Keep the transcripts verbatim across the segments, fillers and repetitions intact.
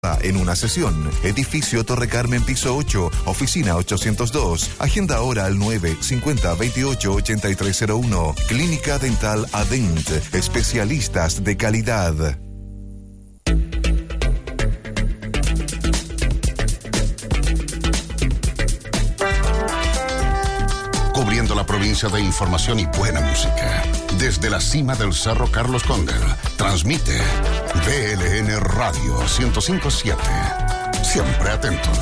En una sesión. Edificio Torre Carmen, piso ocho, oficina ochocientos dos. Agenda ahora al nueve cincuenta veintiocho ochenta y tres cero uno. Clínica Dental Adent. Especialistas de calidad. Cubriendo la provincia de información y buena música. Desde la cima del Cerro Carlos Cóndel, transmite V L N Radio ciento cinco punto siete. Siempre atentos.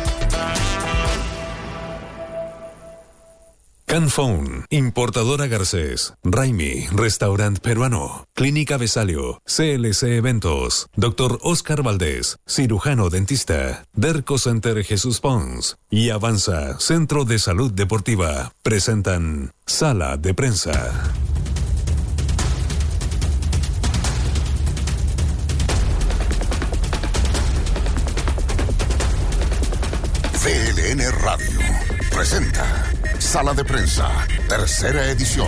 Canphone, Importadora Garcés, Raimi, Restaurant Peruano, Clínica Besalio, C L C Eventos, Doctor Oscar Valdés, Cirujano Dentista, Derco Center Jesús Pons y Avanza, Centro de Salud Deportiva, presentan Sala de Prensa. V L N Radio presenta Sala de Prensa, tercera edición.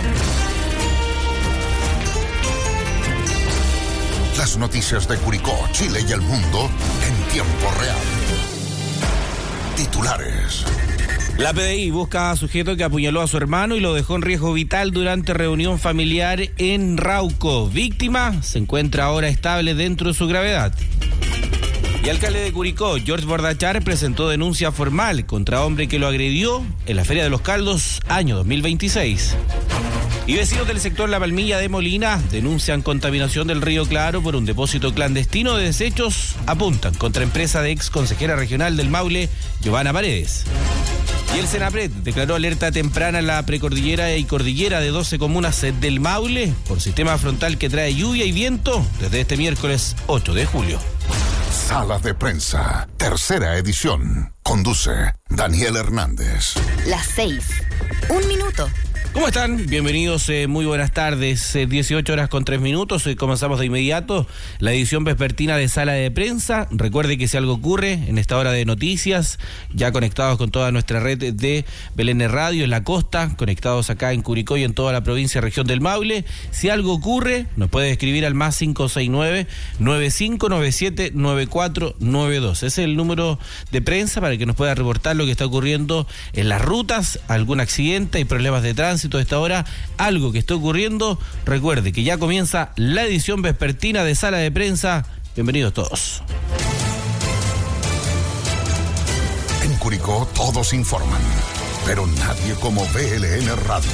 Las noticias de Curicó, Chile y el mundo en tiempo real. Titulares. La P D I busca a sujeto que apuñaló a su hermano y lo dejó en riesgo vital durante reunión familiar en Rauco. Víctima se encuentra ahora estable dentro de su gravedad. Y el alcalde de Curicó, George Bordachar, presentó denuncia formal contra hombre que lo agredió en la Feria de los Caldos, año dos mil veintiséis. Y vecinos del sector La Palmilla de Molina denuncian contaminación del río Claro por un depósito clandestino de desechos. Apuntan contra empresa de ex consejera regional del Maule, Giovanna Paredes. Y el Senapred declaró alerta temprana en la precordillera y cordillera de doce comunas del Maule por sistema frontal que trae lluvia y viento desde este miércoles ocho de julio. Sala de Prensa, tercera edición. Conduce Daniel Hernández. Las seis. Un minuto. ¿Cómo están? Bienvenidos, eh, muy buenas tardes. Eh, dieciocho horas con tres minutos. Eh, comenzamos de inmediato la edición vespertina de Sala de Prensa. Recuerde que si algo ocurre en esta hora de noticias, ya conectados con toda nuestra red de V L N Radio en la costa, conectados acá en Curicó y en toda la provincia y región del Maule. Si algo ocurre, nos puede escribir al más cinco seis nueve, nueve cinco nueve siete, nueve cuatro nueve dos. Ese es el número de prensa para que nos pueda reportar lo que está ocurriendo en las rutas, algún accidente, hay problemas de tránsito de esta hora, algo que está ocurriendo. Recuerde que ya comienza la edición vespertina de Sala de Prensa. Bienvenidos todos. En Curicó todos informan, pero nadie como V L N Radio.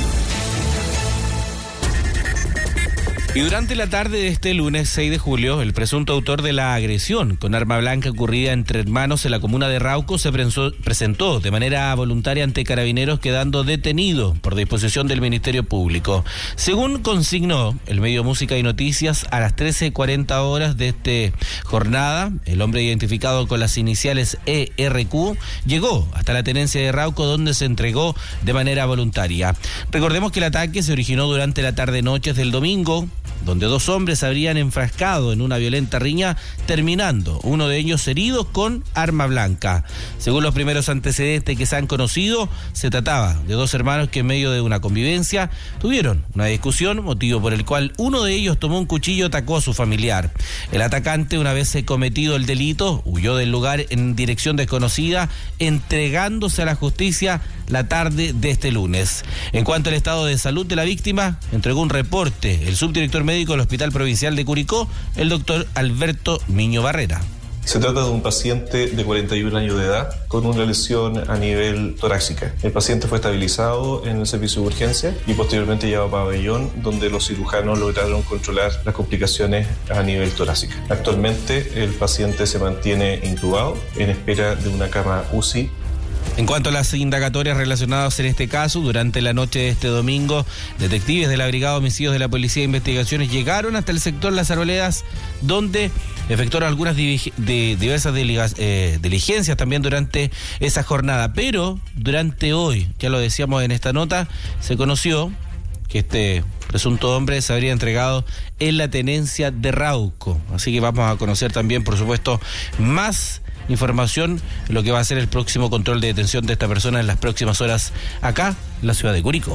Y durante la tarde de este lunes seis de julio, el presunto autor de la agresión con arma blanca ocurrida entre hermanos en la comuna de Rauco se prensó, presentó de manera voluntaria ante Carabineros, quedando detenido por disposición del Ministerio Público. Según consignó el medio Música y Noticias, a las trece cuarenta horas de esta jornada, el hombre identificado con las iniciales E R Q llegó hasta la tenencia de Rauco, donde se entregó de manera voluntaria. Recordemos que el ataque se originó durante la tarde-noches del domingo, donde dos hombres se habrían enfrascado en una violenta riña, terminando uno de ellos herido con arma blanca. Según los primeros antecedentes que se han conocido, se trataba de dos hermanos que en medio de una convivencia tuvieron una discusión, motivo por el cual uno de ellos tomó un cuchillo y atacó a su familiar. El atacante, una vez cometido el delito, huyó del lugar en dirección desconocida, entregándose a la justicia la tarde de este lunes. En cuanto al estado de salud de la víctima, entregó un reporte el subdirector médico del Hospital Provincial de Curicó, el doctor Alberto Miño Barrera. Se trata de un paciente de cuarenta y un años de edad con una lesión a nivel torácica. El paciente fue estabilizado en el servicio de urgencia y posteriormente llevado a pabellón, donde los cirujanos lograron controlar las complicaciones a nivel torácica. Actualmente el paciente se mantiene intubado en espera de una cama U C I. En cuanto a las indagatorias relacionadas en este caso, durante la noche de este domingo, detectives de la Brigada de Homicidios de la Policía de Investigaciones llegaron hasta el sector Las Arboledas, donde efectuaron algunas de diversas eh, diligencias también durante esa jornada. Pero durante hoy, ya lo decíamos en esta nota, se conoció que este presunto hombre se habría entregado en la tenencia de Rauco. Así que vamos a conocer también, por supuesto, más información en lo que va a ser el próximo control de detención de esta persona en las próximas horas acá en la ciudad de Curicó.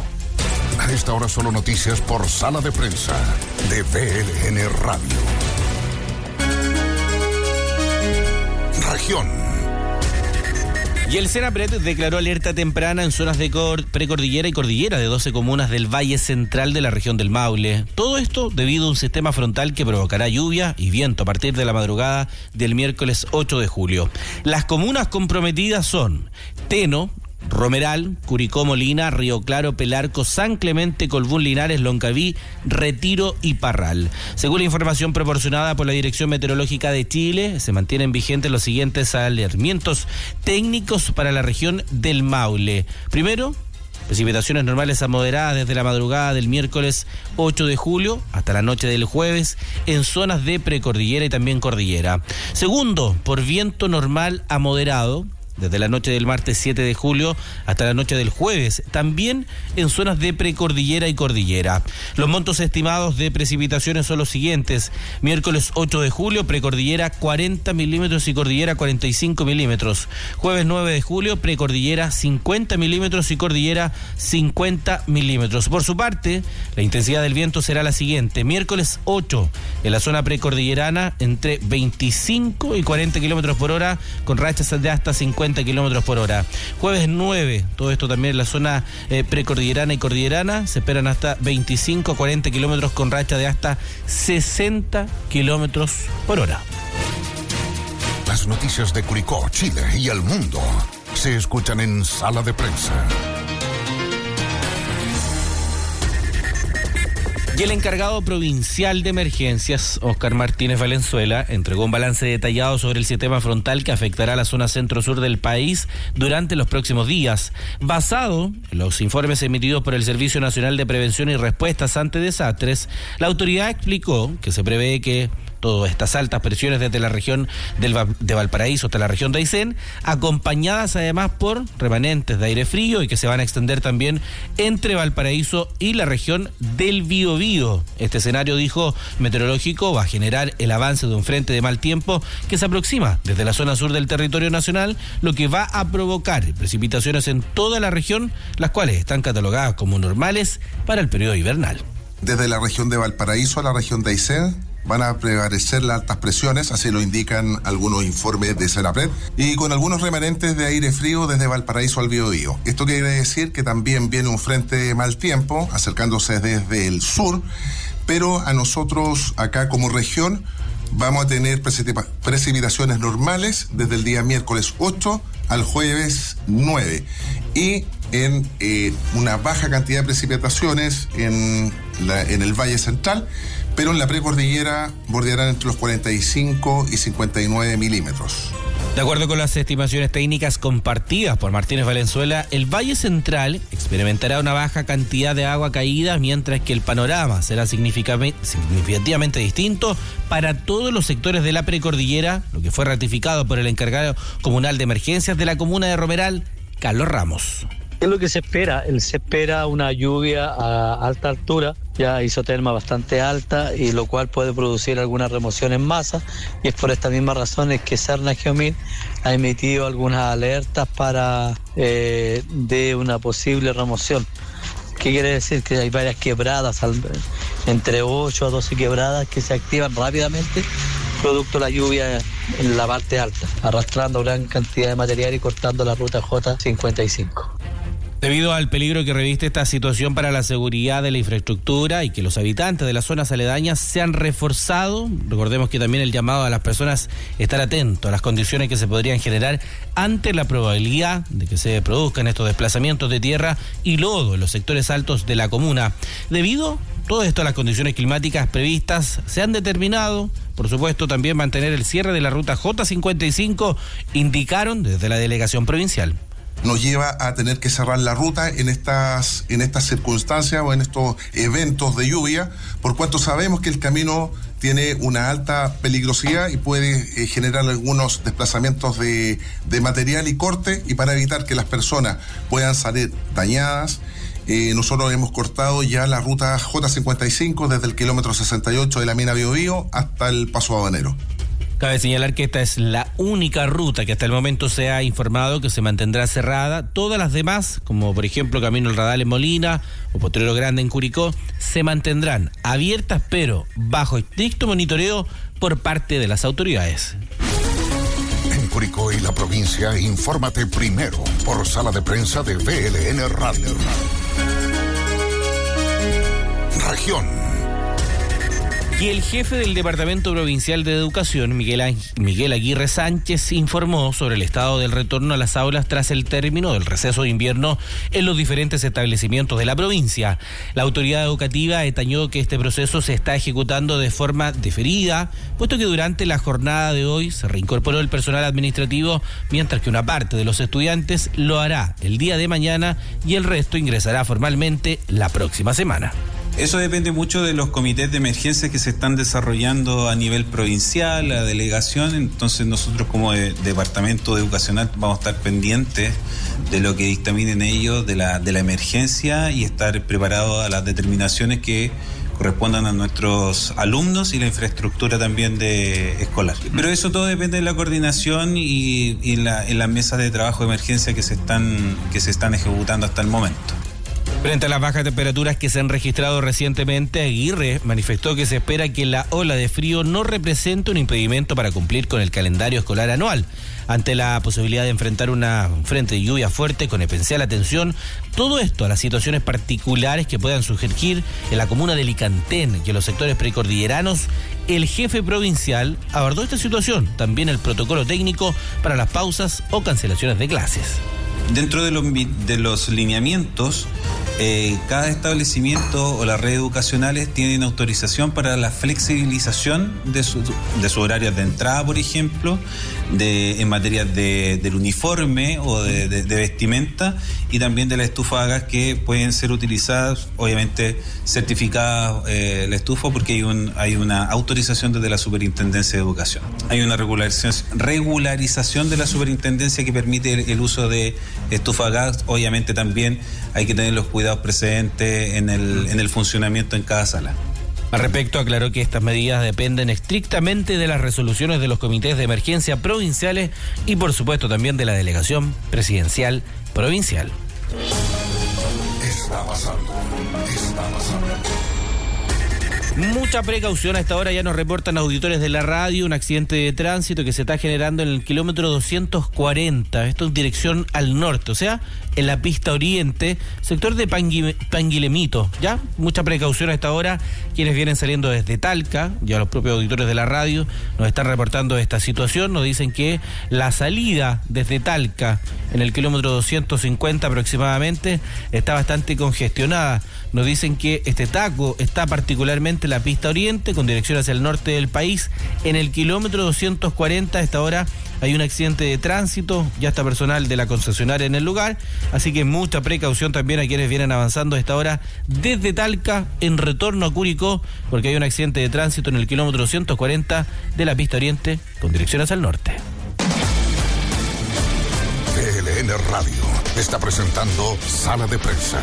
A esta hora solo noticias por Sala de Prensa de V L N Radio. región. Y el Senapred declaró alerta temprana en zonas de cor- precordillera y cordillera de doce comunas del Valle Central de la región del Maule. Todo esto debido a un sistema frontal que provocará lluvia y viento a partir de la madrugada del miércoles ocho de julio. Las comunas comprometidas son Teno, Romeral, Curicó, Molina, Río Claro, Pelarco, San Clemente, Colbún, Linares, Loncaví, Retiro y Parral. Según la información proporcionada por la Dirección Meteorológica de Chile, se mantienen vigentes los siguientes alertamientos técnicos para la región del Maule. Primero, precipitaciones normales a moderadas desde la madrugada del miércoles ocho de julio hasta la noche del jueves en zonas de precordillera y también cordillera. Segundo, por viento normal a moderado desde la noche del martes siete de julio hasta la noche del jueves, también en zonas de precordillera y cordillera. Los montos estimados de precipitaciones son los siguientes: miércoles ocho de julio, precordillera cuarenta milímetros y cordillera cuarenta y cinco milímetros. Jueves nueve de julio, precordillera cincuenta milímetros y cordillera cincuenta milímetros. Por su parte, la intensidad del viento será la siguiente: miércoles ocho, en la zona precordillerana entre veinticinco y cuarenta kilómetros por hora, con rachas de hasta cincuenta kilómetros por hora. Jueves nueve, todo esto también en la zona eh, precordillerana y cordillerana, se esperan hasta veinticinco a cuarenta kilómetros con racha de hasta sesenta kilómetros por hora. Las noticias de Curicó, Chile y el mundo se escuchan en Sala de Prensa. Y el encargado provincial de emergencias, Óscar Martínez Valenzuela, entregó un balance detallado sobre el sistema frontal que afectará a la zona centro-sur del país durante los próximos días. Basado en los informes emitidos por el Servicio Nacional de Prevención y Respuestas ante Desastres, la autoridad explicó que se prevé que todas estas altas presiones desde la región del, de Valparaíso hasta la región de Aysén, acompañadas además por remanentes de aire frío y que se van a extender también entre Valparaíso y la región del Biobío. Este escenario, dijo, meteorológico va a generar el avance de un frente de mal tiempo que se aproxima desde la zona sur del territorio nacional, lo que va a provocar precipitaciones en toda la región, las cuales están catalogadas como normales para el periodo invernal. Desde la región de Valparaíso a la región de Aysén van a prevalecer las altas presiones, así lo indican algunos informes de Senapred, y con algunos remanentes de aire frío desde Valparaíso al Biobío. Esto quiere decir que también viene un frente de mal tiempo acercándose desde el sur, pero a nosotros acá como región vamos a tener precipitaciones normales desde el día miércoles ocho al jueves nueve y en eh, una baja cantidad de precipitaciones en, la, en el Valle Central, pero en la precordillera bordearán entre los cuarenta y cinco y cincuenta y nueve milímetros. De acuerdo con las estimaciones técnicas compartidas por Martínez Valenzuela, el Valle Central experimentará una baja cantidad de agua caída, mientras que el panorama será significativamente distinto para todos los sectores de la precordillera, lo que fue ratificado por el encargado comunal de emergencias de la comuna de Romeral, Carlos Ramos. ¿Qué es lo que se espera? Se espera una lluvia a alta altura, ya isoterma bastante alta, y lo cual puede producir alguna remoción en masa, y es por esta misma razón es que Serna Geomín ha emitido algunas alertas para eh, de una posible remoción. ¿Qué quiere decir? Que hay varias quebradas, entre ocho a doce quebradas que se activan rápidamente producto de la lluvia en la parte alta, arrastrando gran cantidad de material y cortando la ruta J cincuenta y cinco. Debido al peligro que reviste esta situación para la seguridad de la infraestructura y que los habitantes de las zonas aledañas se han reforzado, recordemos que también el llamado a las personas estar atentos a las condiciones que se podrían generar ante la probabilidad de que se produzcan estos desplazamientos de tierra y lodo en los sectores altos de la comuna. Debido todo esto a las condiciones climáticas previstas, se han determinado, por supuesto, también mantener el cierre de la ruta J cincuenta y cinco, indicaron desde la delegación provincial. Nos lleva a tener que cerrar la ruta en estas, en estas circunstancias o en estos eventos de lluvia, por cuanto sabemos que el camino tiene una alta peligrosidad y puede eh, generar algunos desplazamientos de, de material y corte, y para evitar que las personas puedan salir dañadas, eh, nosotros hemos cortado ya la ruta J cincuenta y cinco desde el kilómetro sesenta y ocho de la mina Biobío hasta el Paso Habanero. Cabe señalar que esta es la única ruta que hasta el momento se ha informado que se mantendrá cerrada. Todas las demás, como por ejemplo Camino El Radal en Molina o Potrero Grande en Curicó, se mantendrán abiertas, pero bajo estricto monitoreo por parte de las autoridades. En Curicó Curicó y la provincia, infórmate primero por Sala de Prensa de V L N Radio. Región. Y el jefe del Departamento Provincial de Educación, Miguel, Miguel Aguirre Sánchez, informó sobre el estado del retorno a las aulas tras el término del receso de invierno en los diferentes establecimientos de la provincia. La autoridad educativa detalló que este proceso se está ejecutando de forma diferida, puesto que durante la jornada de hoy se reincorporó el personal administrativo, mientras que una parte de los estudiantes lo hará el día de mañana y el resto ingresará formalmente la próxima semana. Eso depende mucho de los comités de emergencia que se están desarrollando a nivel provincial, la delegación. Entonces nosotros como de, departamento educacional vamos a estar pendientes de lo que dictaminen ellos de la, de la emergencia y estar preparados a las determinaciones que correspondan a nuestros alumnos y la infraestructura también de escolar. Pero eso todo depende de la coordinación y, y la, en las mesas de trabajo de emergencia que se están, que se están ejecutando hasta el momento. Frente a las bajas temperaturas que se han registrado recientemente, Aguirre manifestó que se espera que la ola de frío no represente un impedimento para cumplir con el calendario escolar anual. Ante la posibilidad de enfrentar una frente de lluvia fuerte, con especial atención, todo esto a las situaciones particulares que puedan surgir en la comuna de Licantén y en los sectores precordilleranos, el jefe provincial abordó esta situación, también el protocolo técnico para las pausas o cancelaciones de clases. Dentro de los, de los lineamientos, eh, cada establecimiento o las redes educacionales tienen autorización para la flexibilización de, su, de sus horarios de entrada, por ejemplo, de, en materia de, del uniforme o de, de, de vestimenta, y también de la estufa a gas, que pueden ser utilizadas, obviamente certificadas eh, la estufa, porque hay, un, hay una autorización desde la Superintendencia de Educación. Hay una regularización, regularización de la Superintendencia que permite el, el uso de estufa a gas. Obviamente también hay que tener los cuidados presentes en el, en el funcionamiento en cada sala. Al respecto, aclaró que estas medidas dependen estrictamente de las resoluciones de los comités de emergencia provinciales y, por supuesto, también de la delegación presidencial provincial. Está pasando, está pasando. Mucha precaución a esta hora, ya nos reportan auditores de la radio, un accidente de tránsito que se está generando en el kilómetro doscientos cuarenta, esto en dirección al norte, o sea, en la pista oriente, sector de Pangui, Panguilemito, ¿ya? Mucha precaución a esta hora, quienes vienen saliendo desde Talca, ya los propios auditores de la radio nos están reportando esta situación, nos dicen que la salida desde Talca, en el kilómetro doscientos cincuenta aproximadamente, está bastante congestionada. Nos dicen que este taco está particularmente en la pista oriente, con dirección hacia el norte del país. En el kilómetro doscientos cuarenta a esta hora hay un accidente de tránsito, ya está personal de la concesionaria en el lugar, así que mucha precaución también a quienes vienen avanzando a esta hora desde Talca en retorno a Curicó, porque hay un accidente de tránsito en el kilómetro doscientos cuarenta de la pista oriente con dirección hacia el norte. V L N Radio está presentando Sala de Prensa.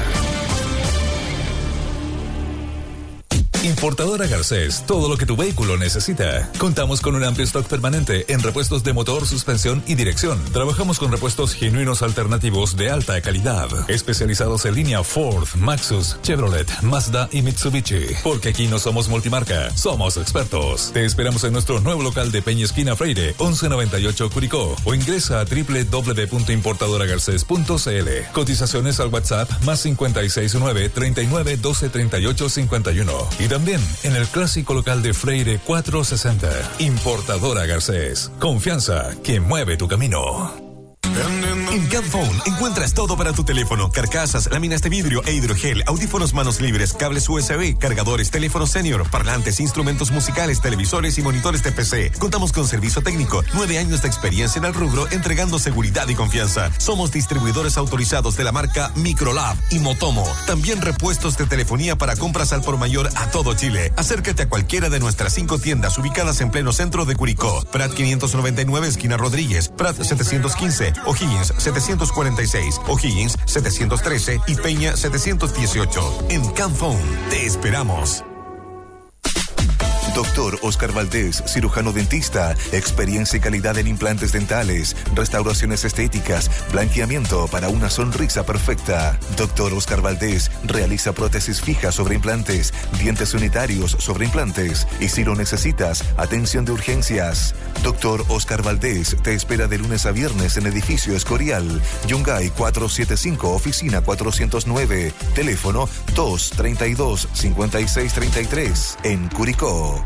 Importadora Garcés, todo lo que tu vehículo necesita. Contamos con un amplio stock permanente en repuestos de motor, suspensión y dirección. Trabajamos con repuestos genuinos alternativos de alta calidad, especializados en línea Ford, Maxus, Chevrolet, Mazda y Mitsubishi. Porque aquí no somos multimarca, somos expertos. Te esperamos en nuestro nuevo local de Peña Esquina Freire, once noventa y ocho Curicó, o ingresa a doble u doble u doble u punto importadora garcés punto c l. Cotizaciones al WhatsApp más cincuenta y seis nueve, treinta y nueve, doce, treinta y ocho, cincuenta y uno. Y también en el clásico local de Freire cuatrocientos sesenta. Importadora Garcés. Confianza que mueve tu camino. En Camphone encuentras todo para tu teléfono: carcasas, láminas de vidrio e hidrogel, audífonos manos libres, cables U S B, cargadores, teléfonos senior, parlantes, instrumentos musicales, televisores y monitores de P C. Contamos con servicio técnico, nueve años de experiencia en el rubro, entregando seguridad y confianza. Somos distribuidores autorizados de la marca Microlab y Motomo. También repuestos de telefonía para compras al por mayor a todo Chile. Acércate a cualquiera de nuestras cinco tiendas ubicadas en pleno centro de Curicó: Prat quinientos noventa y nueve, esquina Rodríguez; Prat setecientos quince, O'Higgins setecientos cuarenta y seis, O'Higgins setecientos trece y Peña setecientos dieciocho. En Camphone te esperamos. Doctor Oscar Valdés, cirujano dentista, experiencia y calidad en implantes dentales, restauraciones estéticas, blanqueamiento para una sonrisa perfecta. Doctor Oscar Valdés realiza prótesis fijas sobre implantes, dientes unitarios sobre implantes y si lo necesitas, atención de urgencias. Doctor Oscar Valdés te espera de lunes a viernes en edificio Escorial, Yungay cuatrocientos setenta y cinco, oficina cuatrocientos nueve, teléfono dos treinta y dos, cincuenta y seis treinta y tres, en Curicó.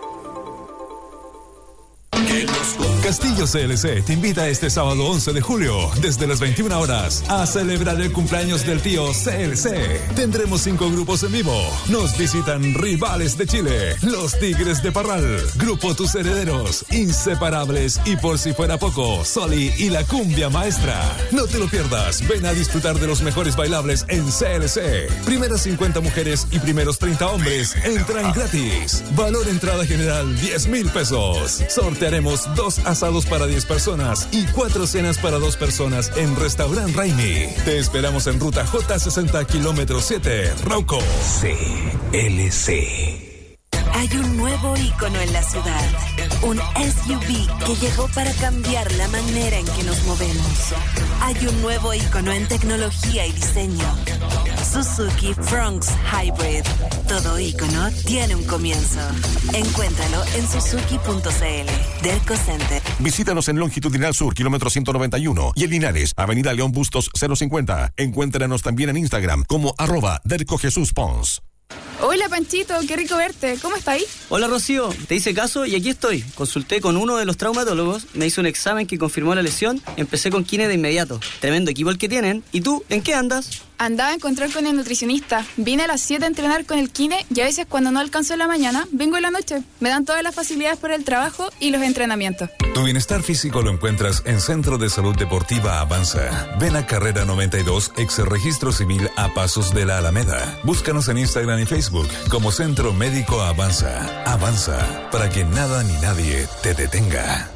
Castillo C L C te invita este sábado once de julio, desde las veintiuna horas, a celebrar el cumpleaños del tío C L C. Tendremos cinco grupos en vivo. Nos visitan Rivales de Chile, Los Tigres de Parral, Grupo Tus Herederos, Inseparables y por si fuera poco, Soli y la Cumbia Maestra. No te lo pierdas, ven a disfrutar de los mejores bailables en C L C. Primeras cincuenta mujeres y primeros treinta hombres entran gratis. Valor entrada general diez mil pesos. Sortearemos dos asados para diez personas y cuatro cenas para dos personas en Restaurant Raimi. Te esperamos en ruta J sesenta, kilómetro siete, Rauco. C L C. Hay un nuevo ícono en la ciudad. Un S U V que llegó para cambiar la manera en que nos movemos. Hay un nuevo ícono en tecnología y diseño. Suzuki Fronx Hybrid. Todo ícono tiene un comienzo. Encuéntralo en suzuki punto c l. Derco Center. Visítanos en Longitudinal Sur, kilómetro ciento noventa y uno, y en Linares, Avenida León Bustos cero cincuenta. Encuéntranos también en Instagram como arroba Derco Jesús Pons. Hola Panchito, qué rico verte. ¿Cómo está ahí? Hola Rocío, te hice caso y aquí estoy. Consulté con uno de los traumatólogos, me hizo un examen que confirmó la lesión, empecé con kine de inmediato. Tremendo equipo el que tienen. ¿Y tú, en qué andas? Andaba a encontrar con el nutricionista. Vine a las siete a entrenar con el kine y a veces cuando no alcanzo en la mañana, vengo en la noche. Me dan todas las facilidades por el trabajo y los entrenamientos. Tu bienestar físico lo encuentras en Centro de Salud Deportiva Avanza. Ven a Carrera noventa y dos, ex Registro Civil a Pasos de la Alameda. Búscanos en Instagram y Facebook como Centro Médico Avanza. Avanza, para que nada ni nadie te detenga.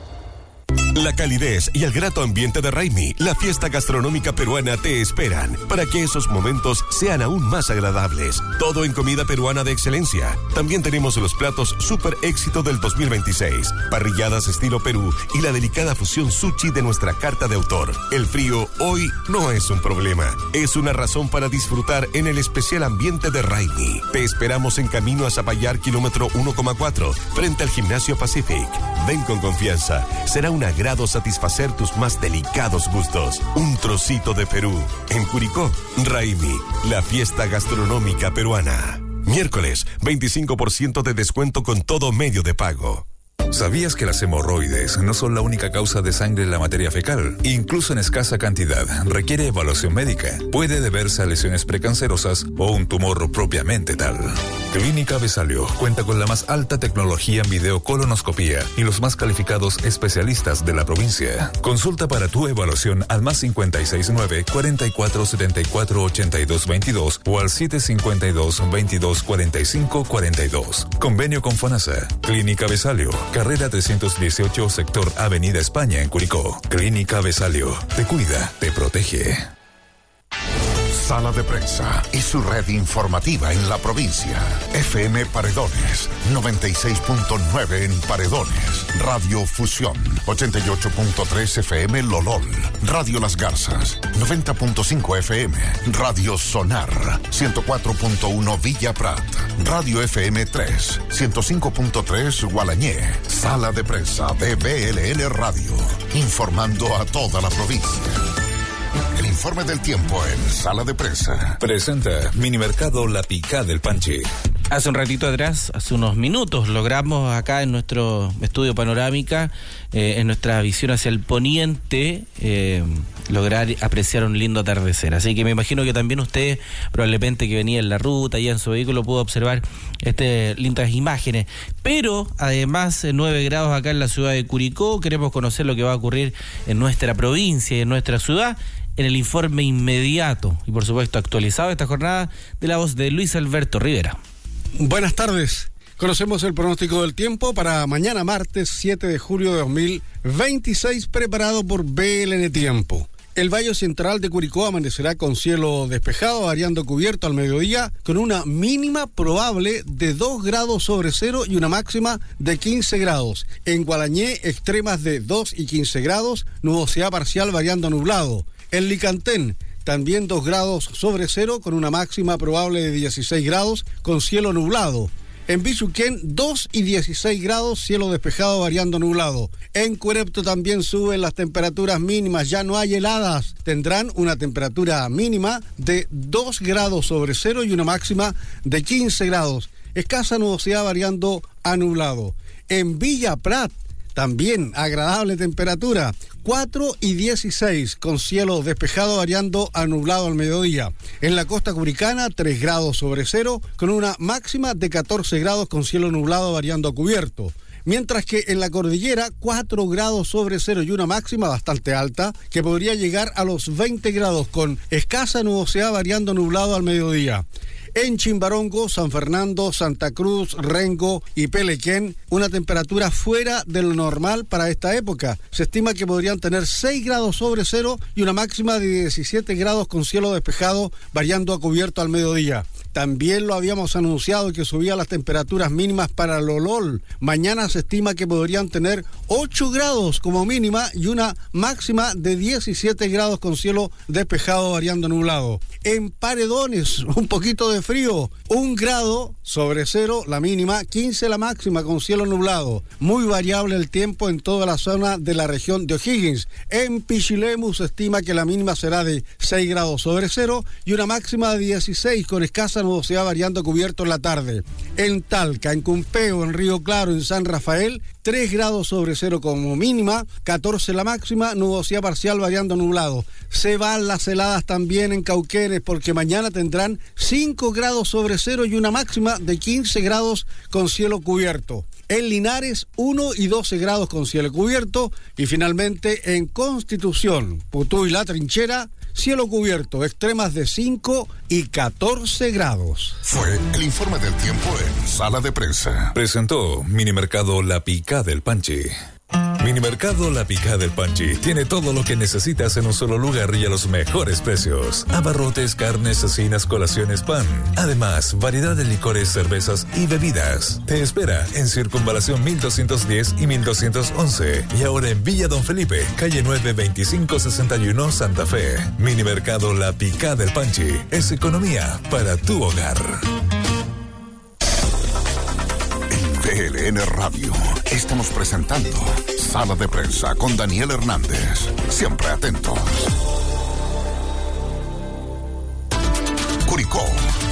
La calidez y el grato ambiente de Raimi, la fiesta gastronómica peruana, te esperan para que esos momentos sean aún más agradables. Todo en comida peruana de excelencia. También tenemos los platos super éxito del dos mil veintiséis, parrilladas estilo Perú y la delicada fusión sushi de nuestra carta de autor. El frío hoy no es un problema, es una razón para disfrutar en el especial ambiente de Raimi. Te esperamos en camino a Zapallar, kilómetro uno coma cuatro, frente al Gimnasio Pacific. Ven con confianza, será un agrado satisfacer tus más delicados gustos. Un trocito de Perú. En Curicó, Raimi, la fiesta gastronómica peruana. Miércoles, veinticinco por ciento de descuento con todo medio de pago. ¿Sabías que las hemorroides no son la única causa de sangre en la materia fecal? Incluso en escasa cantidad, requiere evaluación médica. Puede deberse a lesiones precancerosas o un tumor propiamente tal. Clínica Besalio cuenta con la más alta tecnología en videocolonoscopía y los más calificados especialistas de la provincia. Consulta para tu evaluación al más cincuenta y seis nueve, cuarenta y cuatro setenta y cuatro ochenta y dos veintidós o al siete cincuenta y dos, veintidós cuarenta y cinco cuarenta y dos. Convenio con FONASA. Clínica Besalio. Carrera trescientos dieciocho, sector Avenida España, en Curicó. Clínica Besalio. Te cuida, te protege. Sala de Prensa y su red informativa en la provincia. F M Paredones, noventa y seis punto nueve en Paredones. Radio Fusión, ochenta y ocho punto tres F M Lolol. Radio Las Garzas, noventa punto cinco F M. Radio Sonar, ciento cuatro punto uno Villa Prat. Radio F M tres, ciento cinco punto tres Gualañé. Sala de Prensa de B L N Radio, informando a toda la provincia. El informe del tiempo en Sala de Prensa. Presenta Minimercado La Picá del Panchi. Hace un ratito atrás, hace unos minutos, logramos acá en nuestro estudio panorámica, eh, en nuestra visión hacia el poniente, eh, lograr apreciar un lindo atardecer. Así que me imagino que también usted, probablemente que venía en la ruta, ya en su vehículo, pudo observar este, lindas imágenes. Pero, además, nueve grados acá en la ciudad de Curicó. Queremos conocer lo que va a ocurrir en nuestra provincia y en nuestra ciudad, en el informe inmediato y, por supuesto, actualizado esta jornada, de la voz de Luis Alberto Rivera. Buenas tardes. Conocemos el pronóstico del tiempo para mañana martes siete de julio de dos mil veintiséis, preparado por B L N Tiempo. El Valle Central de Curicó amanecerá con cielo despejado, variando cubierto al mediodía, con una mínima probable de dos grados sobre cero y una máxima de quince grados. En Gualañé, extremas de dos y quince grados, nubosidad parcial variando a nublado. En Licantén, también dos grados sobre cero, con una máxima probable de dieciséis grados, con cielo nublado. En Bichuquén, dos y dieciséis grados, cielo despejado variando nublado. En Cuerepto también suben las temperaturas mínimas, ya no hay heladas. Tendrán una temperatura mínima de dos grados sobre cero y una máxima de quince grados. Escasa nubosidad variando a nublado. En Villa Prat, también agradable temperatura, cuatro y dieciséis, con cielo despejado variando a nublado al mediodía. En la costa curicana, tres grados sobre cero, con una máxima de catorce grados, con cielo nublado variando a cubierto. Mientras que en la cordillera, cuatro grados sobre cero y una máxima bastante alta, que podría llegar a los veinte grados, con escasa nubosidad variando nublado al mediodía. En Chimbarongo, San Fernando, Santa Cruz, Rengo y Pelequén, una temperatura fuera de lo normal para esta época. Se estima que podrían tener seis grados sobre cero y una máxima de diecisiete grados, con cielo despejado, variando a cubierto al mediodía. También lo habíamos anunciado que subían las temperaturas mínimas para Lolol. Mañana se estima que podrían tener ocho grados como mínima y una máxima de diecisiete grados, con cielo despejado variando nublado. En Paredones, un poquito de frío, un grado sobre cero la mínima, quince la máxima, con cielo nublado. Muy variable el tiempo en toda la zona de la región de O'Higgins. En Pichilemu se estima que la mínima será de seis grados sobre cero y una máxima de dieciséis, con escasa nubosidad variando cubierto en la tarde. En Talca, en Cumpeo, en Río Claro, en San Rafael, tres grados sobre cero como mínima, catorce la máxima, nubosidad parcial variando nublado. Se van las heladas también en Cauquenes, porque mañana tendrán cinco grados sobre cero y una máxima de quince grados, con cielo cubierto. En Linares, uno y doce grados, con cielo cubierto. Y finalmente en Constitución, Putú y La Trinchera, cielo cubierto, extremas de cinco y catorce grados. Fue el informe del tiempo en Sala de Prensa. Presentó Minimercado La Picá del Panchi. Minimercado La Picá del Panchi tiene todo lo que necesitas en un solo lugar y a los mejores precios. Abarrotes, carnes, cecinas, colaciones, pan. Además, variedad de licores, cervezas y bebidas. Te espera en Circunvalación mil doscientos diez y mil doscientos once. Y ahora en Villa Don Felipe, calle nueve veinticinco sesenta y uno, Santa Fe. Minimercado La Picá del Panchi es economía para tu hogar. P L N Radio. Estamos presentando Sala de Prensa con Daniel Hernández. Siempre atentos. Curicó.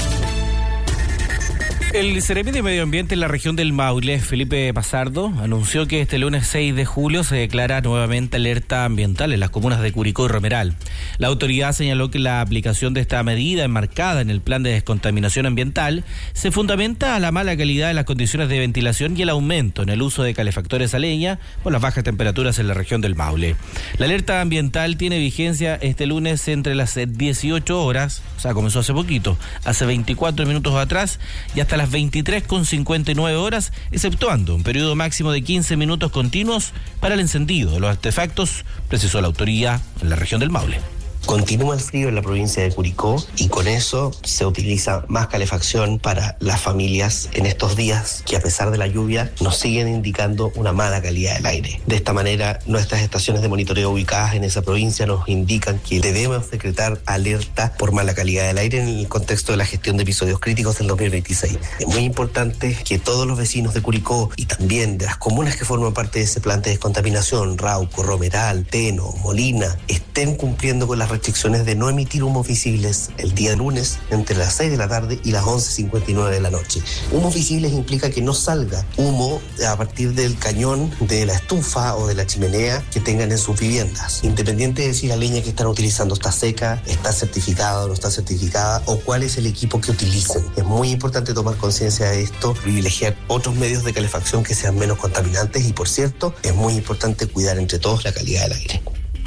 El Seremi de Medio Ambiente en la región del Maule, Felipe Pazardo, anunció que este lunes seis de julio se declara nuevamente alerta ambiental en las comunas de Curicó y Romeral. La autoridad señaló que la aplicación de esta medida enmarcada en el plan de descontaminación ambiental se fundamenta a la mala calidad de las condiciones de ventilación y el aumento en el uso de calefactores a leña por las bajas temperaturas en la región del Maule. La alerta ambiental tiene vigencia este lunes entre las dieciocho horas, o sea, comenzó hace poquito, hace veinticuatro minutos atrás, y hasta las veintitrés con cincuenta y nueve horas, exceptuando un periodo máximo de quince minutos continuos para el encendido de los artefactos, precisó la autoridad en la región del Maule. Continúa el frío en la provincia de Curicó y con eso se utiliza más calefacción para las familias en estos días que, a pesar de la lluvia, nos siguen indicando una mala calidad del aire. De esta manera, nuestras estaciones de monitoreo ubicadas en esa provincia nos indican que debemos decretar alerta por mala calidad del aire en el contexto de la gestión de episodios críticos del dos mil veintiséis. Es muy importante que todos los vecinos de Curicó y también de las comunas que forman parte de ese plan de descontaminación, Rauco, Romeral, Teno, Molina, estén cumpliendo con las restricciones de no emitir humos visibles el día lunes entre las seis de la tarde y las once cincuenta y nueve de la noche. Humos visibles implica que no salga humo a partir del cañón de la estufa o de la chimenea que tengan en sus viviendas, independiente de si la leña que están utilizando está seca, está certificada o no está certificada, o cuál es el equipo que utilicen. Es muy importante tomar conciencia de esto, privilegiar otros medios de calefacción que sean menos contaminantes y, por cierto, es muy importante cuidar entre todos la calidad del aire.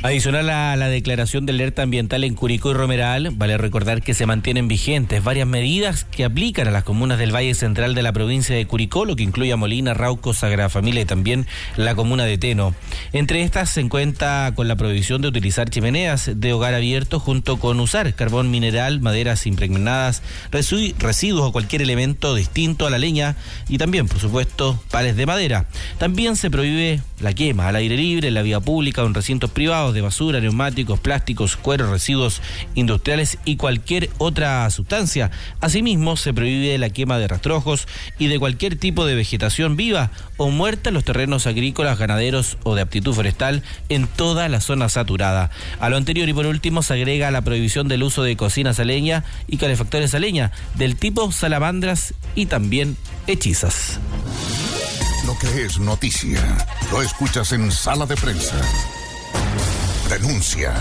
Adicional a la declaración de alerta ambiental en Curicó y Romeral, vale recordar que se mantienen vigentes varias medidas que aplican a las comunas del Valle Central de la provincia de Curicó, lo que incluye a Molina, Rauco, Sagrada Familia y también la comuna de Teno. Entre estas se encuentra con la prohibición de utilizar chimeneas de hogar abierto junto con usar carbón mineral, maderas impregnadas, residu- residuos o cualquier elemento distinto a la leña y también, por supuesto, pales de madera. También se prohíbe la quema al aire libre, en la vía pública o en recintos privados de basura, neumáticos, plásticos, cueros, residuos industriales y cualquier otra sustancia. Asimismo, se prohíbe la quema de rastrojos y de cualquier tipo de vegetación viva o muerta en los terrenos agrícolas, ganaderos o de aptitud forestal en toda la zona saturada. A lo anterior y por último se agrega la prohibición del uso de cocinas a leña y calefactores a leña del tipo salamandras y también hechizas. Lo que es noticia, lo escuchas en Sala de Prensa. Denuncia.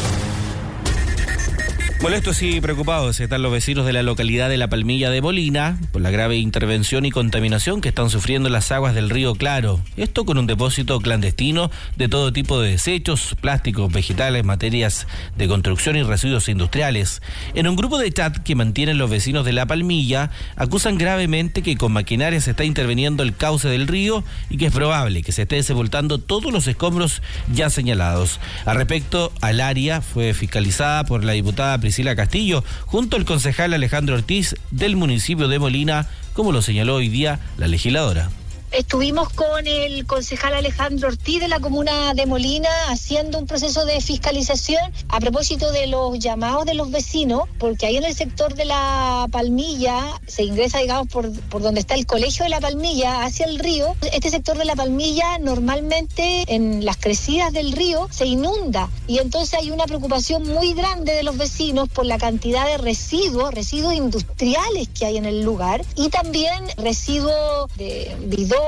Molestos y preocupados están los vecinos de la localidad de La Palmilla de Molina por la grave intervención y contaminación que están sufriendo las aguas del río Claro. Esto con un depósito clandestino de todo tipo de desechos, plásticos, vegetales, materias de construcción y residuos industriales. En un grupo de chat que mantienen los vecinos de La Palmilla, acusan gravemente que con maquinaria se está interviniendo el cauce del río y que es probable que se esté sepultando todos los escombros ya señalados. Al respecto, al área fue fiscalizada por la diputada Priscila Castillo, junto al concejal Alejandro Ortiz del municipio de Molina, como lo señaló hoy día la legisladora. Estuvimos con el concejal Alejandro Ortiz de la comuna de Molina haciendo un proceso de fiscalización a propósito de los llamados de los vecinos, porque ahí en el sector de La Palmilla se ingresa, digamos, por, por donde está el colegio de La Palmilla hacia el río. Este sector de La Palmilla normalmente en las crecidas del río se inunda y entonces hay una preocupación muy grande de los vecinos por la cantidad de residuos, residuos industriales que hay en el lugar y también residuos de bidón,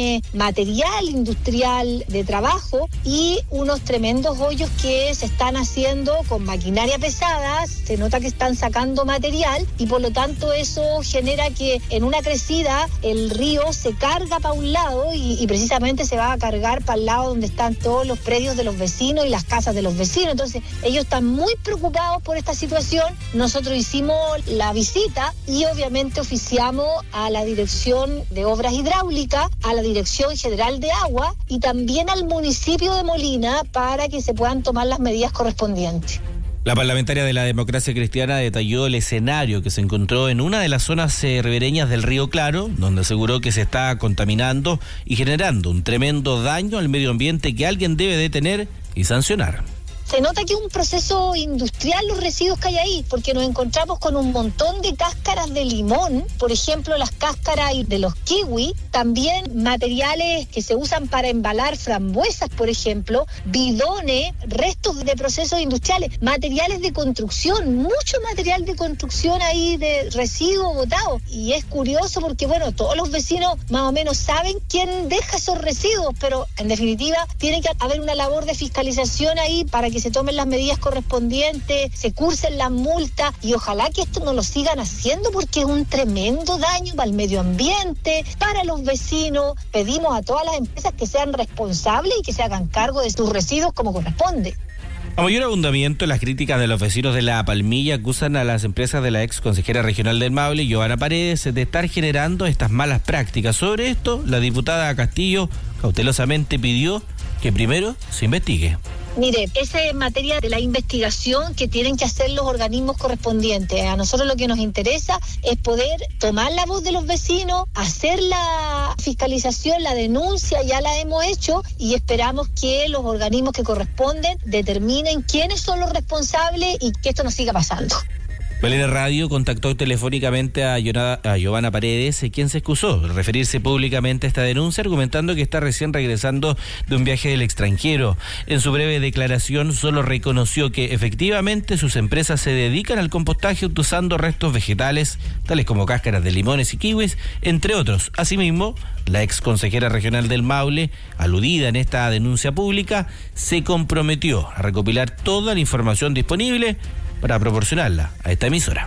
material industrial de trabajo y unos tremendos hoyos que se están haciendo con maquinaria pesada. Se nota que están sacando material y por lo tanto eso genera que en una crecida el río se carga para un lado y, y precisamente se va a cargar para el lado donde están todos los predios de los vecinos y las casas de los vecinos. Entonces ellos están muy preocupados por esta situación. Nosotros hicimos la visita y obviamente oficiamos a la Dirección de Obras Hidráulicas, a la Dirección General de Agua y también al municipio de Molina para que se puedan tomar las medidas correspondientes. La parlamentaria de la Democracia Cristiana detalló el escenario que se encontró en una de las zonas eh, ribereñas del río Claro, donde aseguró que se está contaminando y generando un tremendo daño al medio ambiente que alguien debe detener y sancionar. Se nota que es un proceso industrial los residuos que hay ahí, porque nos encontramos con un montón de cáscaras de limón, por ejemplo las cáscaras de los kiwi, también materiales que se usan para embalar frambuesas, por ejemplo, bidones, restos de procesos industriales, materiales de construcción, mucho material de construcción ahí de residuos botados. Y es curioso porque, bueno, todos los vecinos más o menos saben quién deja esos residuos, pero en definitiva tiene que haber una labor de fiscalización ahí para que se tomen las medidas correspondientes, se cursen las multas y ojalá que esto no lo sigan haciendo porque es un tremendo daño para el medio ambiente, para los vecinos. Pedimos a todas las empresas que sean responsables y que se hagan cargo de sus residuos como corresponde. A mayor abundamiento, las críticas de los vecinos de La Palmilla acusan a las empresas de la ex consejera regional del Maule, Giovanna Paredes, de estar generando estas malas prácticas. Sobre esto, la diputada Castillo cautelosamente pidió que primero se investigue. Mire, esa es materia de la investigación que tienen que hacer los organismos correspondientes. A nosotros lo que nos interesa es poder tomar la voz de los vecinos, hacer la fiscalización, la denuncia, ya la hemos hecho y esperamos que los organismos que corresponden determinen quiénes son los responsables y que esto no siga pasando. Belén Radio contactó telefónicamente a, Yona, a Giovanna Paredes, quien se excusó de referirse públicamente a esta denuncia, argumentando que está recién regresando de un viaje del extranjero. En su breve declaración solo reconoció que efectivamente sus empresas se dedican al compostaje usando restos vegetales, tales como cáscaras de limones y kiwis, entre otros. Asimismo, la ex consejera regional del Maule, aludida en esta denuncia pública, se comprometió a recopilar toda la información disponible para proporcionarla a esta emisora.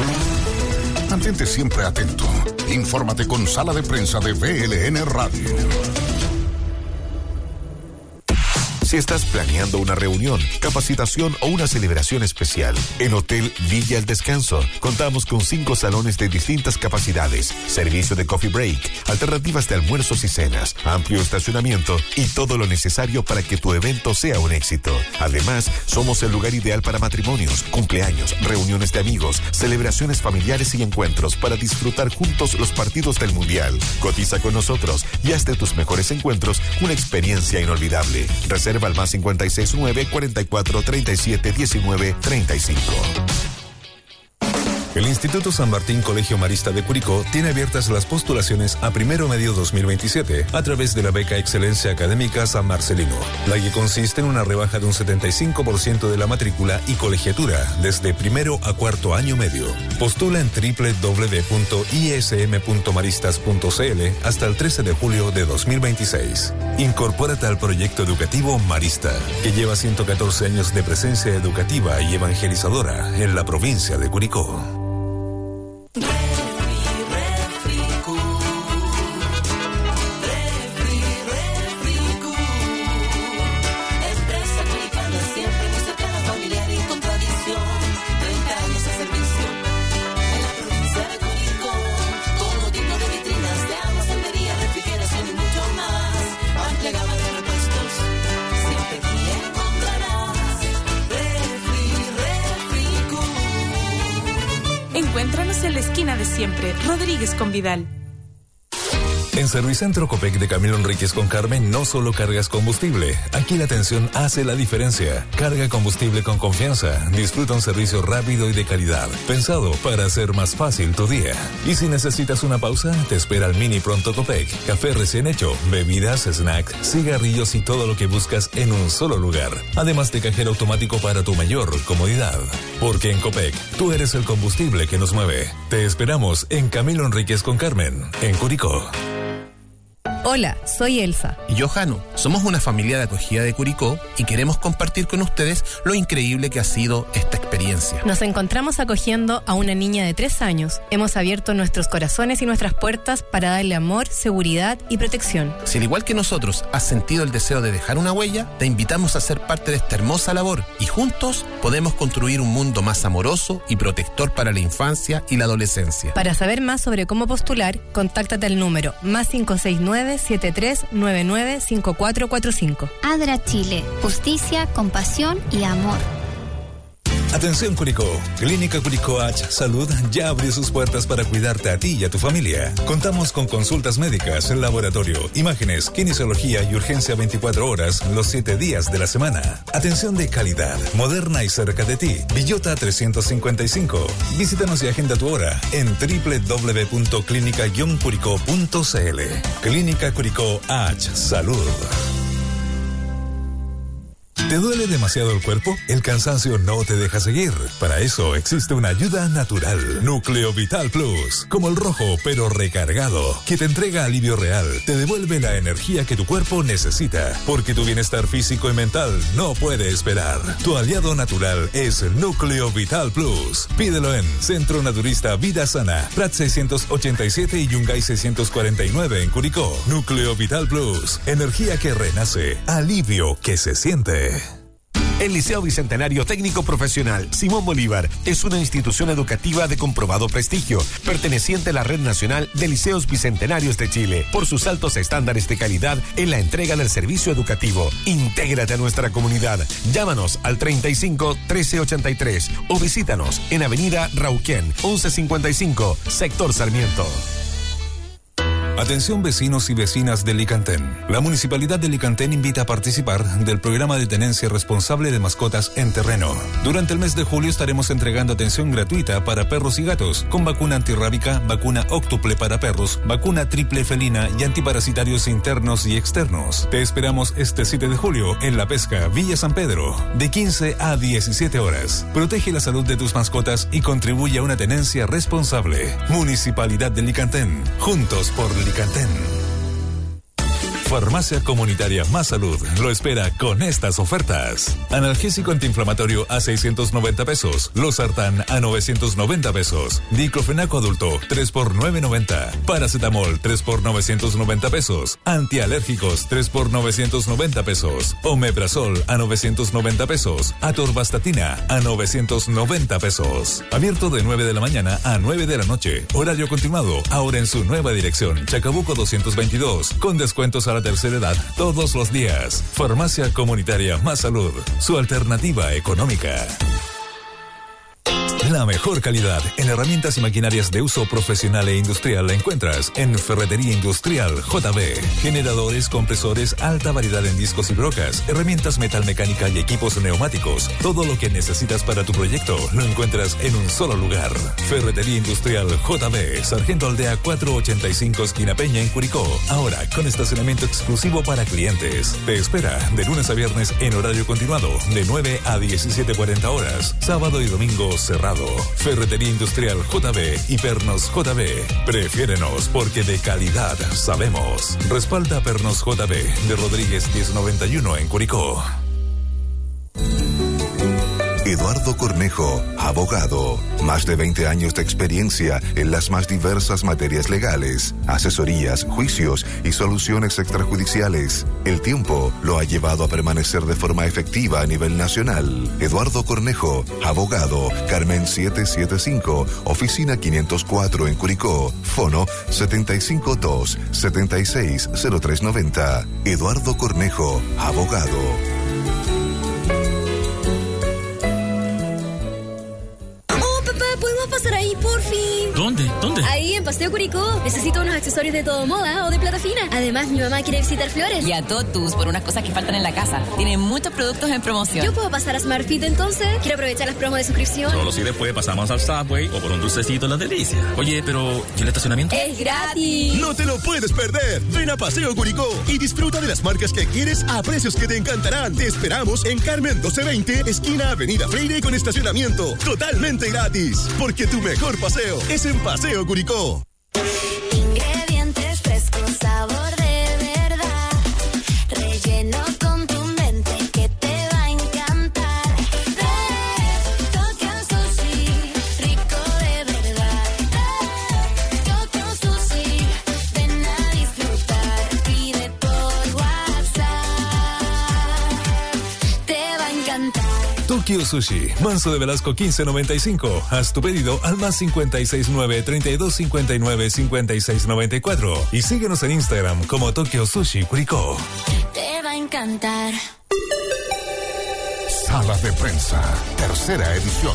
Mantente siempre atento. Infórmate con Sala de Prensa de V L N Radio. si estás planeando una reunión, capacitación o una celebración especial. En Hotel Villa El Descanso contamos con cinco salones de distintas capacidades, servicio de coffee break, alternativas de almuerzos y cenas, amplio estacionamiento y todo lo necesario para que tu evento sea un éxito. Además, somos el lugar ideal para matrimonios, cumpleaños, reuniones de amigos, celebraciones familiares y encuentros para disfrutar juntos los partidos del Mundial. Cotiza con nosotros y haz de tus mejores encuentros una experiencia inolvidable. Reserva al más cincuenta y seis nueve, cuarenta y cuatro, treinta y siete, diecinueve, treinta y cinco. El Instituto San Martín Colegio Marista de Curicó tiene abiertas las postulaciones a primero medio dos mil veintisiete a través de la beca Excelencia Académica San Marcelino, la que consiste en una rebaja de un setenta y cinco por ciento de la matrícula y colegiatura desde primero a cuarto año medio. Postula en doble u doble u doble u punto i s m punto maristas punto c l hasta el trece de julio de dos mil veintiséis. Incorpórate al proyecto educativo Marista, que lleva ciento catorce años de presencia educativa y evangelizadora en la provincia de Curicó. Encuéntranos en la esquina de siempre, Rodríguez con Vidal. En Servicentro Copec de Camilo Enríquez con Carmen no solo cargas combustible. Aquí la atención hace la diferencia. Carga combustible con confianza. Disfruta un servicio rápido y de calidad, pensado para hacer más fácil tu día. Y si necesitas una pausa, te espera el Mini Pronto Copec. Café recién hecho, bebidas, snacks, cigarrillos y todo lo que buscas en un solo lugar. Además de cajero automático para tu mayor comodidad. Porque en Copec, tú eres el combustible que nos mueve. Te esperamos en Camilo Enríquez con Carmen, en Curicó. Hola, soy Elsa. Y yo, Jano. Somos una familia de acogida de Curicó y queremos compartir con ustedes lo increíble que ha sido esta experiencia. Nos encontramos acogiendo a una niña de tres años. Hemos abierto nuestros corazones y nuestras puertas para darle amor, seguridad y protección. Si al igual que nosotros has sentido el deseo de dejar una huella, te invitamos a ser parte de esta hermosa labor y juntos podemos construir un mundo más amoroso y protector para la infancia y la adolescencia. Para saber más sobre cómo postular, contáctate al número más cinco seis nueve, siete tres nueve nueve, cinco cuatro cuatro cinco. ADRA Chile, justicia, compasión y amor. Atención Curicó, Clínica Curicó H Salud ya abrió sus puertas para cuidarte a ti y a tu familia. Contamos con consultas médicas, laboratorio, imágenes, kinesiología y urgencia veinticuatro horas los siete días de la semana. Atención de calidad, moderna y cerca de ti. Villota trescientos cincuenta y cinco. Visítanos y agenda tu hora en doble u doble u doble u punto clínica guion curicó punto c l. Clínica Curicó H Salud. ¿Te duele demasiado el cuerpo? El cansancio no te deja seguir. Para eso existe una ayuda natural. Núcleo Vital Plus. Como el rojo, pero recargado. Que te entrega alivio real. Te devuelve la energía que tu cuerpo necesita. Porque tu bienestar físico y mental no puede esperar. Tu aliado natural es Núcleo Vital Plus. Pídelo en Centro Naturista Vida Sana. Prat seiscientos ochenta y siete y Yungay seiscientos cuarenta y nueve en Curicó. Núcleo Vital Plus. Energía que renace. Alivio que se siente. El Liceo Bicentenario Técnico Profesional Simón Bolívar es una institución educativa de comprobado prestigio, perteneciente a la Red Nacional de Liceos Bicentenarios de Chile, por sus altos estándares de calidad en la entrega del servicio educativo. Intégrate a nuestra comunidad. Llámanos al treinta y cinco, trece ochenta y tres o visítanos en Avenida Rauquén, once cincuenta y cinco, Sector Sarmiento. Atención vecinos y vecinas de Licantén. La Municipalidad de Licantén invita a participar del programa de tenencia responsable de mascotas en terreno. Durante el mes de julio estaremos entregando atención gratuita para perros y gatos, con vacuna antirrábica, vacuna óctuple para perros, vacuna triple felina y antiparasitarios internos y externos. Te esperamos este siete de julio en La Pesca, Villa San Pedro, de quince a diecisiete horas. Protege la salud de tus mascotas y contribuye a una tenencia responsable. Municipalidad de Licantén. Juntos por Licantén. Farmacia Comunitaria Más Salud lo espera con estas ofertas. Analgésico antiinflamatorio a seiscientos noventa pesos. Losartán a novecientos noventa pesos. Diclofenaco adulto tres por novecientos noventa. Paracetamol tres por novecientos noventa pesos. Antialérgicos tres por novecientos noventa pesos. Omeprazol a novecientos noventa pesos. Atorvastatina a novecientos noventa pesos. Abierto de nueve de la mañana a nueve de la noche. Horario continuado, ahora en su nueva dirección, Chacabuco doscientos veintidós, con descuentos a la tercera edad todos los días. Farmacia Comunitaria Más Salud, su alternativa económica. La mejor calidad en herramientas y maquinarias de uso profesional e industrial la encuentras en Ferretería Industrial J B. Generadores, compresores, alta variedad en discos y brocas, herramientas metalmecánica y equipos neumáticos. Todo lo que necesitas para tu proyecto lo encuentras en un solo lugar. Ferretería Industrial J B, Sargento Aldea cuatrocientos ochenta y cinco, esquina Peña en Curicó. Ahora con estacionamiento exclusivo para clientes. Te espera de lunes a viernes en horario continuado, de nueve a diecisiete cuarenta horas. Sábado y domingo cerrado. Ferretería Industrial J B y Pernos J B. Prefiérenos porque de calidad sabemos. Respalda Pernos J B de Rodríguez diez noventa y uno en Curicó. Eduardo Cornejo, abogado. Más de veinte años de experiencia en las más diversas materias legales, asesorías, juicios y soluciones extrajudiciales. El tiempo lo ha llevado a permanecer de forma efectiva a nivel nacional. Eduardo Cornejo, abogado. Carmen setecientos setenta y cinco, oficina quinientos cuatro en Curicó. Fono setenta y cinco dos, setenta y seis cero tres noventa. Eduardo Cornejo, abogado. Pasar ahí, por fin. ¿Dónde? ¿Dónde? Ahí, en Paseo Curicó. Necesito unos accesorios de todo moda o de plata fina. Además, mi mamá quiere visitar Flores. Y a Totus por unas cosas que faltan en la casa. Tienen muchos productos en promoción. ¿Yo puedo pasar a SmartFit entonces? Quiero aprovechar las promos de suscripción. Solo si después pasamos al Subway o por un dulcecito en las delicias. Oye, pero ¿y el estacionamiento? ¡Es gratis! No te lo puedes perder. Ven a Paseo Curicó y disfruta de las marcas que quieres a precios que te encantarán. Te esperamos en Carmen doce veinte, esquina Avenida Freire con estacionamiento. Totalmente gratis. Porque tu mejor paseo es en Paseo Curicó. Ingredientes frescos, sabor de verdad. Relleno contundente que te va a encantar. Tokyo Sushi, rico de verdad. Tokyo Sushi, ven a disfrutar. Pide por WhatsApp, te va a encantar. Tokyo Sushi, Manso de Velasco quince noventa y cinco. Haz tu pedido al más cincuenta y seis nueve, treinta y dos cincuenta y nueve, cincuenta y seis noventa y cuatro y síguenos en Instagram como Tokyo Sushi Curicó. Te va a encantar. Sala de Prensa, tercera edición.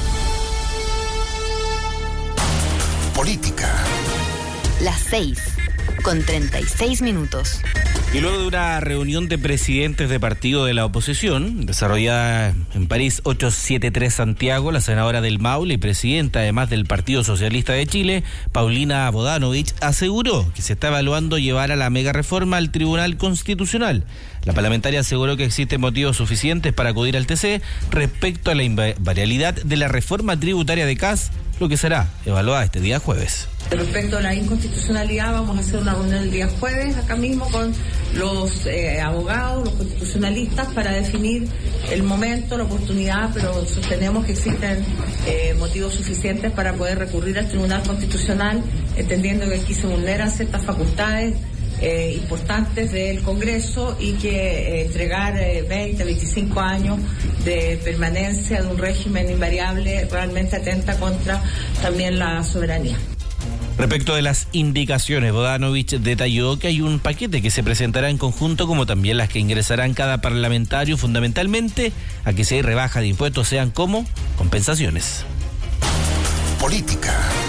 Política. Las seis, con treinta y seis minutos. Y luego de una reunión de presidentes de partido de la oposición, desarrollada en París ochocientos setenta y tres Santiago, la senadora del Maule y presidenta además del Partido Socialista de Chile, Paulina Bodanovich, aseguró que se está evaluando llevar a la mega reforma al Tribunal Constitucional. La parlamentaria aseguró que existen motivos suficientes para acudir al T C respecto a la invariabilidad de la reforma tributaria de C A S, lo que será evaluada este día jueves. Respecto a la inconstitucionalidad, vamos a hacer una reunión el día jueves, acá mismo, con los eh, abogados, los constitucionalistas, para definir el momento, la oportunidad, pero sostenemos que existen eh, motivos suficientes para poder recurrir al Tribunal Constitucional, entendiendo que aquí se vulneran ciertas facultades eh, importantes del Congreso y que eh, entregar eh, veinte, veinticinco años de permanencia de un régimen invariable realmente atenta contra también la soberanía. Respecto de las indicaciones, Bodanovich detalló que hay un paquete que se presentará en conjunto, como también las que ingresarán cada parlamentario, fundamentalmente a que si hay rebaja de impuestos sean como compensaciones. Política.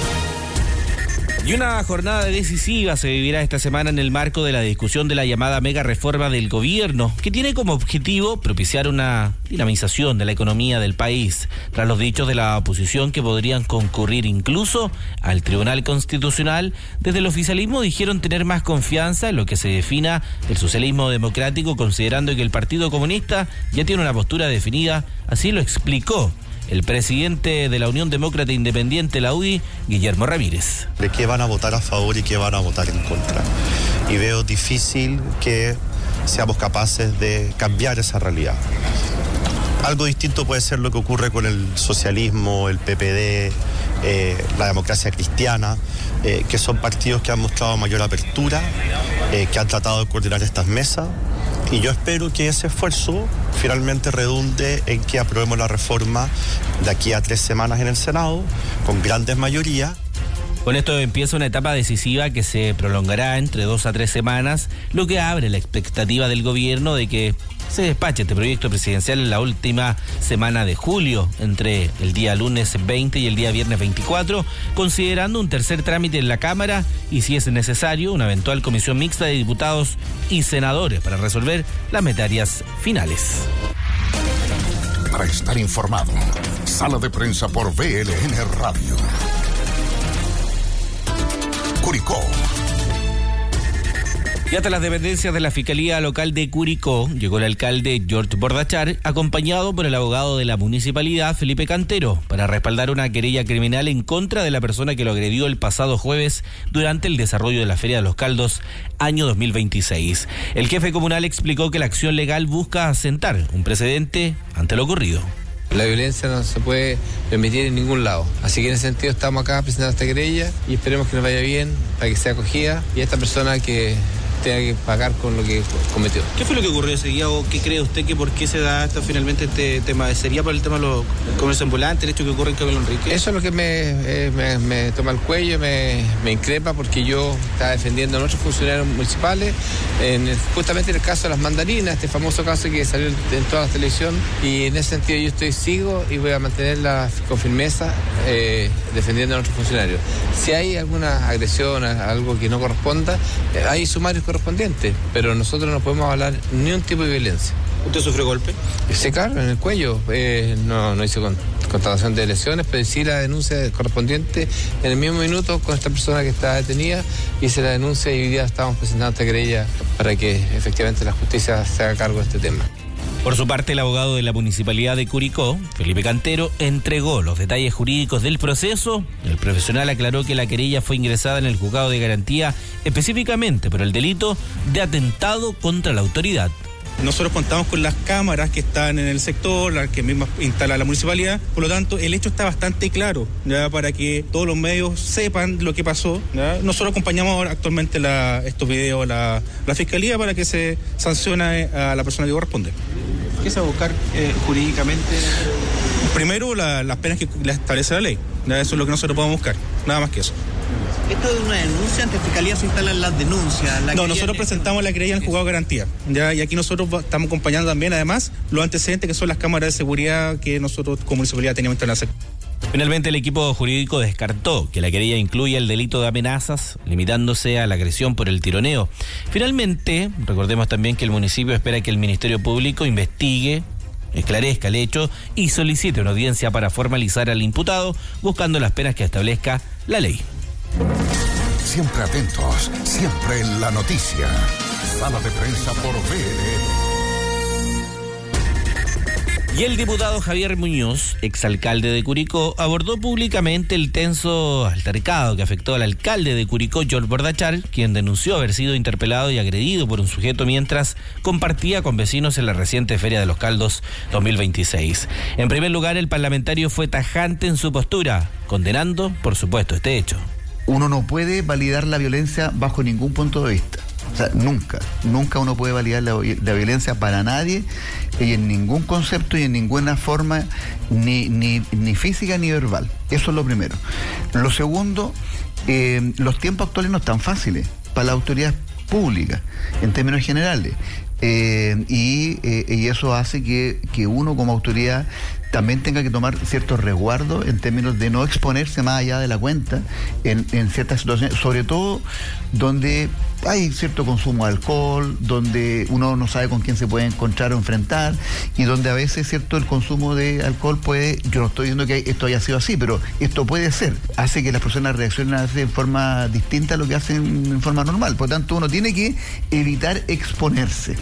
Y una jornada decisiva se vivirá esta semana en el marco de la discusión de la llamada mega reforma del gobierno, que tiene como objetivo propiciar una dinamización de la economía del país, tras los dichos de la oposición que podrían concurrir incluso al Tribunal Constitucional. Desde el oficialismo dijeron tener más confianza en lo que se defina el socialismo democrático, considerando que el Partido Comunista ya tiene una postura definida. Así lo explicó el presidente de la Unión Demócrata Independiente, la U D I, Guillermo Ramírez. ¿De qué van a votar a favor y qué van a votar en contra? Y veo difícil que seamos capaces de cambiar esa realidad. Algo distinto puede ser lo que ocurre con el socialismo, el P P D, eh, la democracia cristiana, eh, que son partidos que han mostrado mayor apertura, eh, que han tratado de coordinar estas mesas. Y yo espero que ese esfuerzo finalmente redunde en que aprobemos la reforma de aquí a tres semanas en el Senado, con grandes mayorías. Con esto empieza una etapa decisiva que se prolongará entre dos a tres semanas, lo que abre la expectativa del gobierno de que se despache este proyecto presidencial en la última semana de julio, entre el día lunes veinte y el día viernes veinticuatro, considerando un tercer trámite en la Cámara y, si es necesario, una eventual comisión mixta de diputados y senadores para resolver las materias finales. Para estar informado, Sala de Prensa por V L N Radio. Curicó. Y hasta las dependencias de la Fiscalía Local de Curicó llegó el alcalde George Bordachar, acompañado por el abogado de la municipalidad, Felipe Cantero, para respaldar una querella criminal en contra de la persona que lo agredió el pasado jueves durante el desarrollo de la Feria de los Caldos, año dos mil veintiséis. El jefe comunal explicó que la acción legal busca asentar un precedente ante lo ocurrido. La violencia no se puede permitir en ningún lado. Así que en ese sentido estamos acá presentando esta querella y esperemos que nos vaya bien, para que sea acogida y esta persona que tenga que pagar con lo que cometió. ¿Qué fue lo que ocurrió ese día o qué cree usted que por qué se da hasta finalmente este tema? ¿Sería por el tema de los comercios ambulantes, el hecho que ocurre en Cabello Enrique? Eso es lo que me, eh, me, me toma el cuello, me, me increpa, porque yo estaba defendiendo a nuestros funcionarios municipales, en el, justamente en el caso de las mandarinas, este famoso caso que salió en toda la televisión, y en ese sentido yo estoy sigo y voy a mantenerla con firmeza eh, defendiendo a nuestros funcionarios. Si hay alguna agresión, algo que no corresponda, eh, hay sumarios correspondientes, pero nosotros no podemos hablar ni un tipo de violencia. ¿Usted sufrió golpe? Sí, claro, en el cuello. Eh, no, no hice con, constatación de lesiones, pero sí la denuncia correspondiente en el mismo minuto con esta persona que está detenida. Hice la denuncia y hoy día estamos presentando esta querella para que efectivamente la justicia se haga cargo de este tema. Por su parte, el abogado de la Municipalidad de Curicó, Felipe Cantero, entregó los detalles jurídicos del proceso. El profesional aclaró que la querella fue ingresada en el juzgado de garantía específicamente por el delito de atentado contra la autoridad. Nosotros contamos con las cámaras que están en el sector, las que misma instala la municipalidad, por lo tanto el hecho está bastante claro, ya, para que todos los medios sepan lo que pasó, ya. Nosotros acompañamos ahora actualmente la, estos videos la, la fiscalía para que se sancione a la persona que corresponde. ¿Qué se va a buscar eh, jurídicamente? Primero la, las penas que establece la ley, ya, eso es lo que nosotros podemos buscar, nada más que eso. ¿Esto es una denuncia? ¿Ante fiscalía se instalan las denuncias? La no, nosotros presentamos la querella en el juzgado de garantía, ¿ya? Y aquí nosotros estamos acompañando también, además, los antecedentes que son las cámaras de seguridad que nosotros como municipalidad teníamos instaladas. Finalmente, el equipo jurídico descartó que la querella incluya el delito de amenazas, limitándose a la agresión por el tironeo. Finalmente, recordemos también que el municipio espera que el Ministerio Público investigue, esclarezca el hecho y solicite una audiencia para formalizar al imputado, buscando las penas que establezca la ley. Siempre atentos, siempre en la noticia. Sala de Prensa por V L N. Y el diputado Javier Muñoz, exalcalde de Curicó, abordó públicamente el tenso altercado que afectó al alcalde de Curicó, George Bordachar, quien denunció haber sido interpelado y agredido por un sujeto mientras compartía con vecinos en la reciente Feria de los Caldos dos mil veintiséis. En primer lugar, el parlamentario fue tajante en su postura, condenando, por supuesto, este hecho. Uno no puede validar la violencia bajo ningún punto de vista. O sea, nunca, nunca uno puede validar la, la violencia para nadie y en ningún concepto y en ninguna forma, ni, ni, ni física ni verbal. Eso es lo primero. Lo segundo, eh, los tiempos actuales no están fáciles para la autoridad pública, en términos generales. Eh, y, eh, y eso hace que, que uno como autoridad también tenga que tomar ciertos resguardos en términos de no exponerse más allá de la cuenta en, en ciertas situaciones, sobre todo donde hay cierto consumo de alcohol, donde uno no sabe con quién se puede encontrar o enfrentar, y donde a veces cierto el consumo de alcohol puede, yo no estoy diciendo que esto haya sido así, pero esto puede ser, hace que las personas reaccionen de forma distinta a lo que hacen en forma normal. Por lo tanto, uno tiene que evitar exponerse.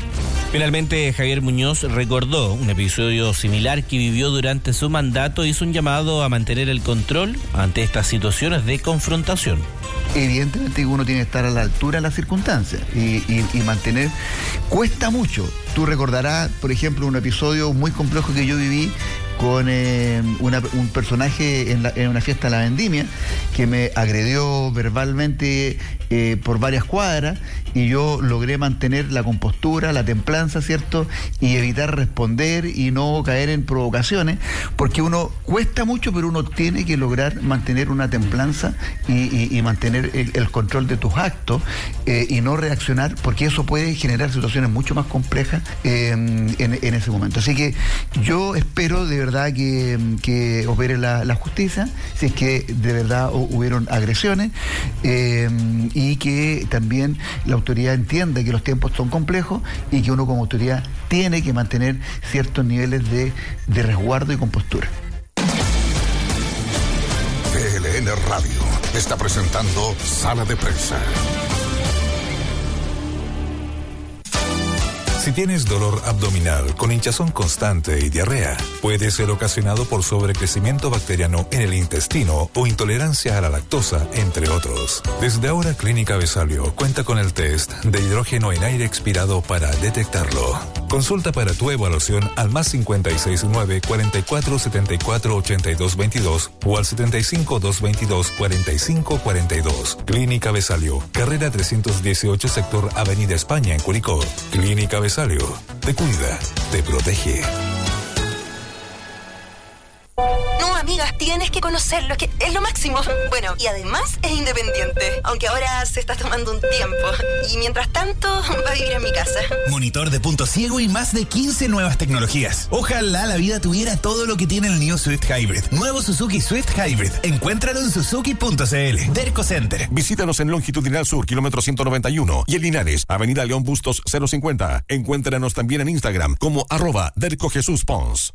Finalmente, Javier Muñoz recordó un episodio similar que vivió durante su mandato y hizo un llamado a mantener el control ante estas situaciones de confrontación. Evidentemente uno tiene que estar a la altura de las circunstancias y, y, y mantener, cuesta mucho. Tú recordarás, por ejemplo, un episodio muy complejo que yo viví con eh, una, un personaje en, la, en una fiesta de la vendimia que me agredió verbalmente eh, por varias cuadras, y yo logré mantener la compostura, la templanza, ¿cierto? Y evitar responder y no caer en provocaciones, porque uno cuesta mucho, pero uno tiene que lograr mantener una templanza y, y, y mantener el, el control de tus actos eh, y no reaccionar, porque eso puede generar situaciones mucho más complejas eh, en, en ese momento. Así que yo espero de verdad que, que opere la, la justicia, si es que de verdad hubieron agresiones, eh, y que también la autoridad entienda que los tiempos son complejos y que uno como autoridad tiene que mantener ciertos niveles de, de resguardo y compostura. V L N Radio está presentando Sala de Prensa. Si tienes dolor abdominal con hinchazón constante y diarrea, puede ser ocasionado por sobrecrecimiento bacteriano en el intestino o intolerancia a la lactosa, entre otros. Desde ahora, Clínica Vesalio cuenta con el test de hidrógeno en aire expirado para detectarlo. Consulta para tu evaluación al más cincuenta y seis nueve, cuarenta y cuatro, setenta y cuatro, ochenta y dos veintidós o al setenta y cinco, doscientos veintidós, cuarenta y cinco cuarenta y dos. Clínica Vesalio, carrera trescientos dieciocho, sector Avenida España en Curicó. Clínica Vesalio, te cuida, te protege. No, amigas, tienes que conocerlo, es que es lo máximo. Bueno, y además es independiente, aunque ahora se está tomando un tiempo. Y mientras tanto, va a vivir en mi casa. Monitor de punto ciego y más de quince nuevas tecnologías. Ojalá la vida tuviera todo lo que tiene el New Swift Hybrid. Nuevo Suzuki Swift Hybrid. Encuéntralo en suzuki punto c l. Derco Center. Visítanos en Longitudinal Sur, kilómetro ciento noventa y uno. Y en Linares, Avenida León Bustos cero cincuenta. Encuéntranos también en Instagram como arroba Derco Jesús Pons.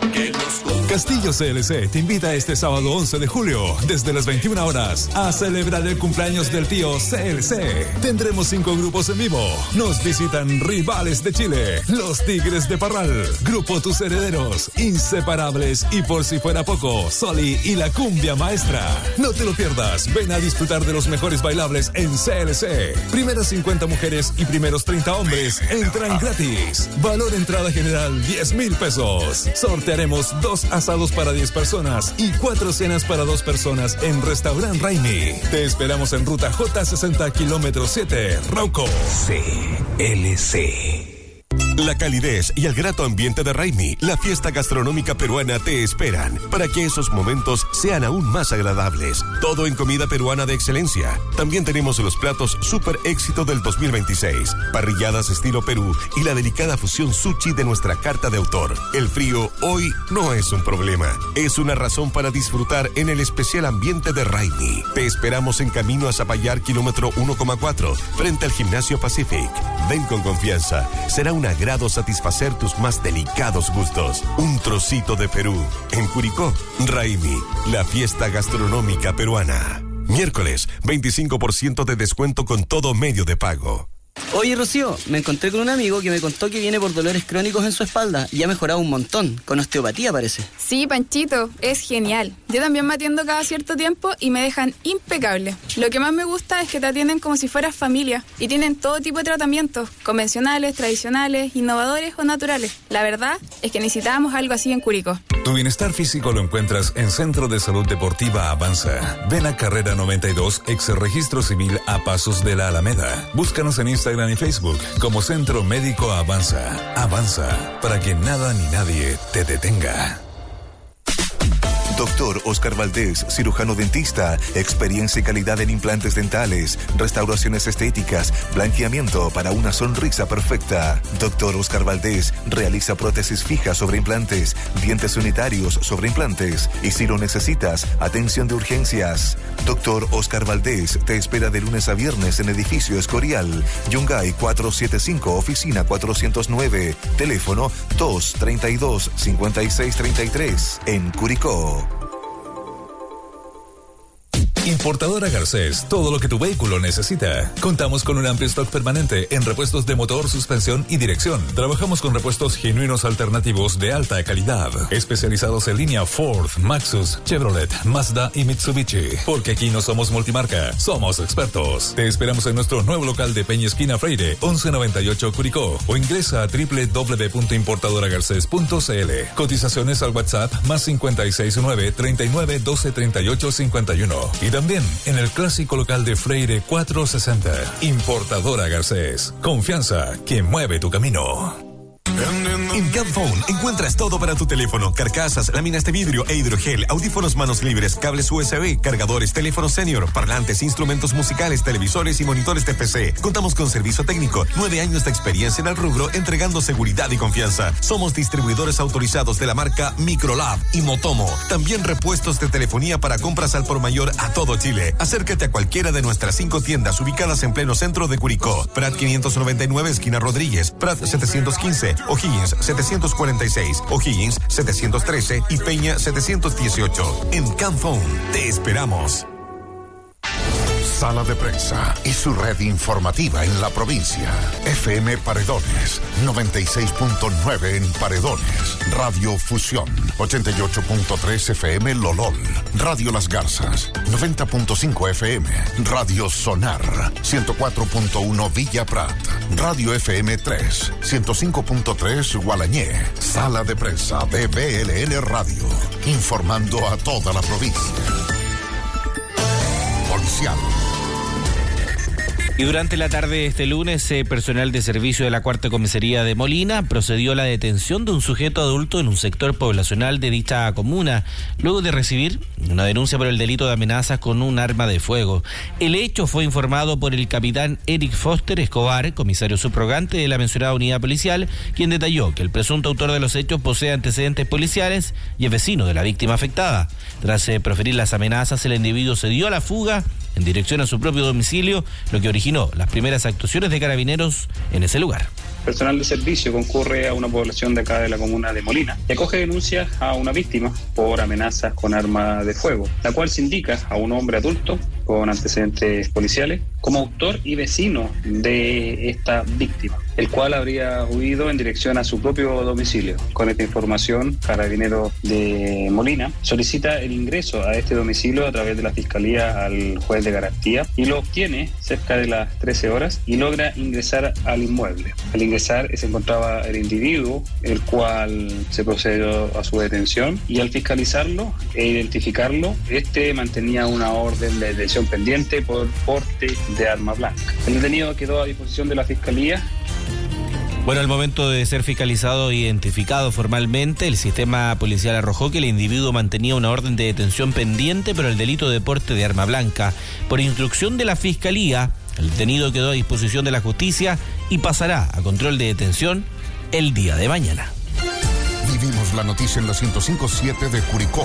Castillo C L C te invita este sábado once de julio, desde las veintiuna horas, a celebrar el cumpleaños del tío C L C. Tendremos cinco grupos en vivo. Nos visitan Rivales de Chile, Los Tigres de Parral, Grupo Tus Herederos, Inseparables y por si fuera poco, Soli y la Cumbia Maestra. No te lo pierdas, ven a disfrutar de los mejores bailables en C L C. Primeras cincuenta mujeres y primeros treinta hombres entran gratis. Valor entrada general diez mil pesos. Sortearemos dos asados para diez personas y cuatro cenas para dos personas en Restaurant Raimi. Te esperamos en ruta J sesenta, kilómetro siete, Rauco. C L C. La calidez y el grato ambiente de Raimi, la fiesta gastronómica peruana, te esperan para que esos momentos sean aún más agradables. Todo en comida peruana de excelencia. También tenemos los platos super éxito del dos mil veintiséis, parrilladas estilo Perú y la delicada fusión sushi de nuestra carta de autor. El frío hoy no es un problema, es una razón para disfrutar en el especial ambiente de Raimi. Te esperamos en camino a Zapallar, kilómetro uno coma cuatro, frente al Gimnasio Pacific. Ven con confianza, será un agrado satisfacer tus más delicados gustos. Un trocito de Perú. En Curicó, Raimi, la fiesta gastronómica peruana. Miércoles, veinticinco por ciento de descuento con todo medio de pago. Oye, Rocío, me encontré con un amigo que me contó que viene por dolores crónicos en su espalda y ha mejorado un montón, con osteopatía parece. Sí, Panchito, es genial. Yo también me atiendo cada cierto tiempo y me dejan impecable. Lo que más me gusta es que te atienden como si fueras familia y tienen todo tipo de tratamientos, convencionales, tradicionales, innovadores o naturales. La verdad es que necesitábamos algo así en Curicó. Tu bienestar físico lo encuentras en Centro de Salud Deportiva Avanza. Ven a Carrera noventa y dos, ex Registro Civil a Pasos de la Alameda. Búscanos en Instagram y Facebook como Centro Médico Avanza. Avanza, para que nada ni nadie te detenga. Doctor Oscar Valdés, cirujano dentista, experiencia y calidad en implantes dentales, restauraciones estéticas, blanqueamiento para una sonrisa perfecta. Doctor Oscar Valdés realiza prótesis fijas sobre implantes, dientes unitarios sobre implantes y si lo necesitas, atención de urgencias. Doctor Oscar Valdés te espera de lunes a viernes en edificio Escorial, Yungay cuatrocientos setenta y cinco, oficina cuatrocientos nueve, teléfono dos treinta y dos, cincuenta y seis treinta y tres, en Curicó. Importadora Garcés, todo lo que tu vehículo necesita. Contamos con un amplio stock permanente en repuestos de motor, suspensión y dirección. Trabajamos con repuestos genuinos alternativos de alta calidad, especializados en línea Ford, Maxus, Chevrolet, Mazda y Mitsubishi. Porque aquí no somos multimarca, somos expertos. Te esperamos en nuestro nuevo local de Peña Esquina Freire, once noventa y ocho Curicó, o ingresa a doble u doble u doble u punto importadora garcés punto c l. Cotizaciones al WhatsApp más cinco seis nueve, treinta y nueve, doce, treinta y ocho, cincuenta y uno. Y también en el clásico local de Freire cuatrocientos sesenta. Importadora Garcés. Confianza que mueve tu camino. En Camphone encuentras todo para tu teléfono: carcasas, láminas de vidrio e hidrogel, audífonos manos libres, cables U S B, cargadores, teléfonos senior, parlantes, instrumentos musicales, televisores y monitores de P C. Contamos con servicio técnico, nueve años de experiencia en el rubro, entregando seguridad y confianza. Somos distribuidores autorizados de la marca Microlab y Motomo. También repuestos de telefonía para compras al por mayor a todo Chile. Acércate a cualquiera de nuestras cinco tiendas ubicadas en pleno centro de Curicó: Prat quinientos noventa y nueve, esquina Rodríguez; Prat setecientos quince, O'Higgins setecientos cuarenta y seis, O'Higgins setecientos trece y Peña setecientos dieciocho. En Camphone te esperamos. Sala de Prensa y su red informativa en la provincia. F M Paredones, noventa y seis punto nueve en Paredones. Radio Fusión, ochenta y ocho punto tres F M Lolol. Radio Las Garzas, noventa punto cinco F M. Radio Sonar, ciento cuatro punto uno Villa Prat. Radio F M tres, ciento cinco punto tres Gualañé. Sala de Prensa de B L N Radio, informando a toda la provincia. Policial. Y durante la tarde de este lunes, eh, personal de servicio de la Cuarta Comisaría de Molina procedió a la detención de un sujeto adulto en un sector poblacional de dicha comuna, luego de recibir una denuncia por el delito de amenazas con un arma de fuego. El hecho fue informado por el capitán Eric Foster Escobar, comisario subrogante de la mencionada unidad policial, quien detalló que el presunto autor de los hechos posee antecedentes policiales y es vecino de la víctima afectada. Tras eh, proferir las amenazas, el individuo se dio a la fuga en dirección a su propio domicilio, lo que originó las primeras actuaciones de carabineros en ese lugar. Personal de servicio concurre a una población de acá de la comuna de Molina y acoge denuncias a una víctima por amenazas con arma de fuego, la cual se indica a un hombre adulto con antecedentes policiales como autor y vecino de esta víctima, el cual habría huido en dirección a su propio domicilio. Con esta información, Carabineros de Molina solicita el ingreso a este domicilio a través de la Fiscalía al juez de garantía y lo obtiene cerca de las trece horas y logra ingresar al inmueble. Al ingresar se encontraba el individuo, el cual se procedió a su detención, y al fiscalizarlo e identificarlo, este mantenía una orden de detención pendiente por porte de arma blanca. El detenido quedó a disposición de la Fiscalía. Bueno, al momento de ser fiscalizado e identificado formalmente, el sistema policial arrojó que el individuo mantenía una orden de detención pendiente por el delito de porte de arma blanca. Por instrucción de la Fiscalía, el detenido quedó a disposición de la justicia y pasará a control de detención el día de mañana. Vivimos la noticia en la ciento cinco punto siete de Curicó.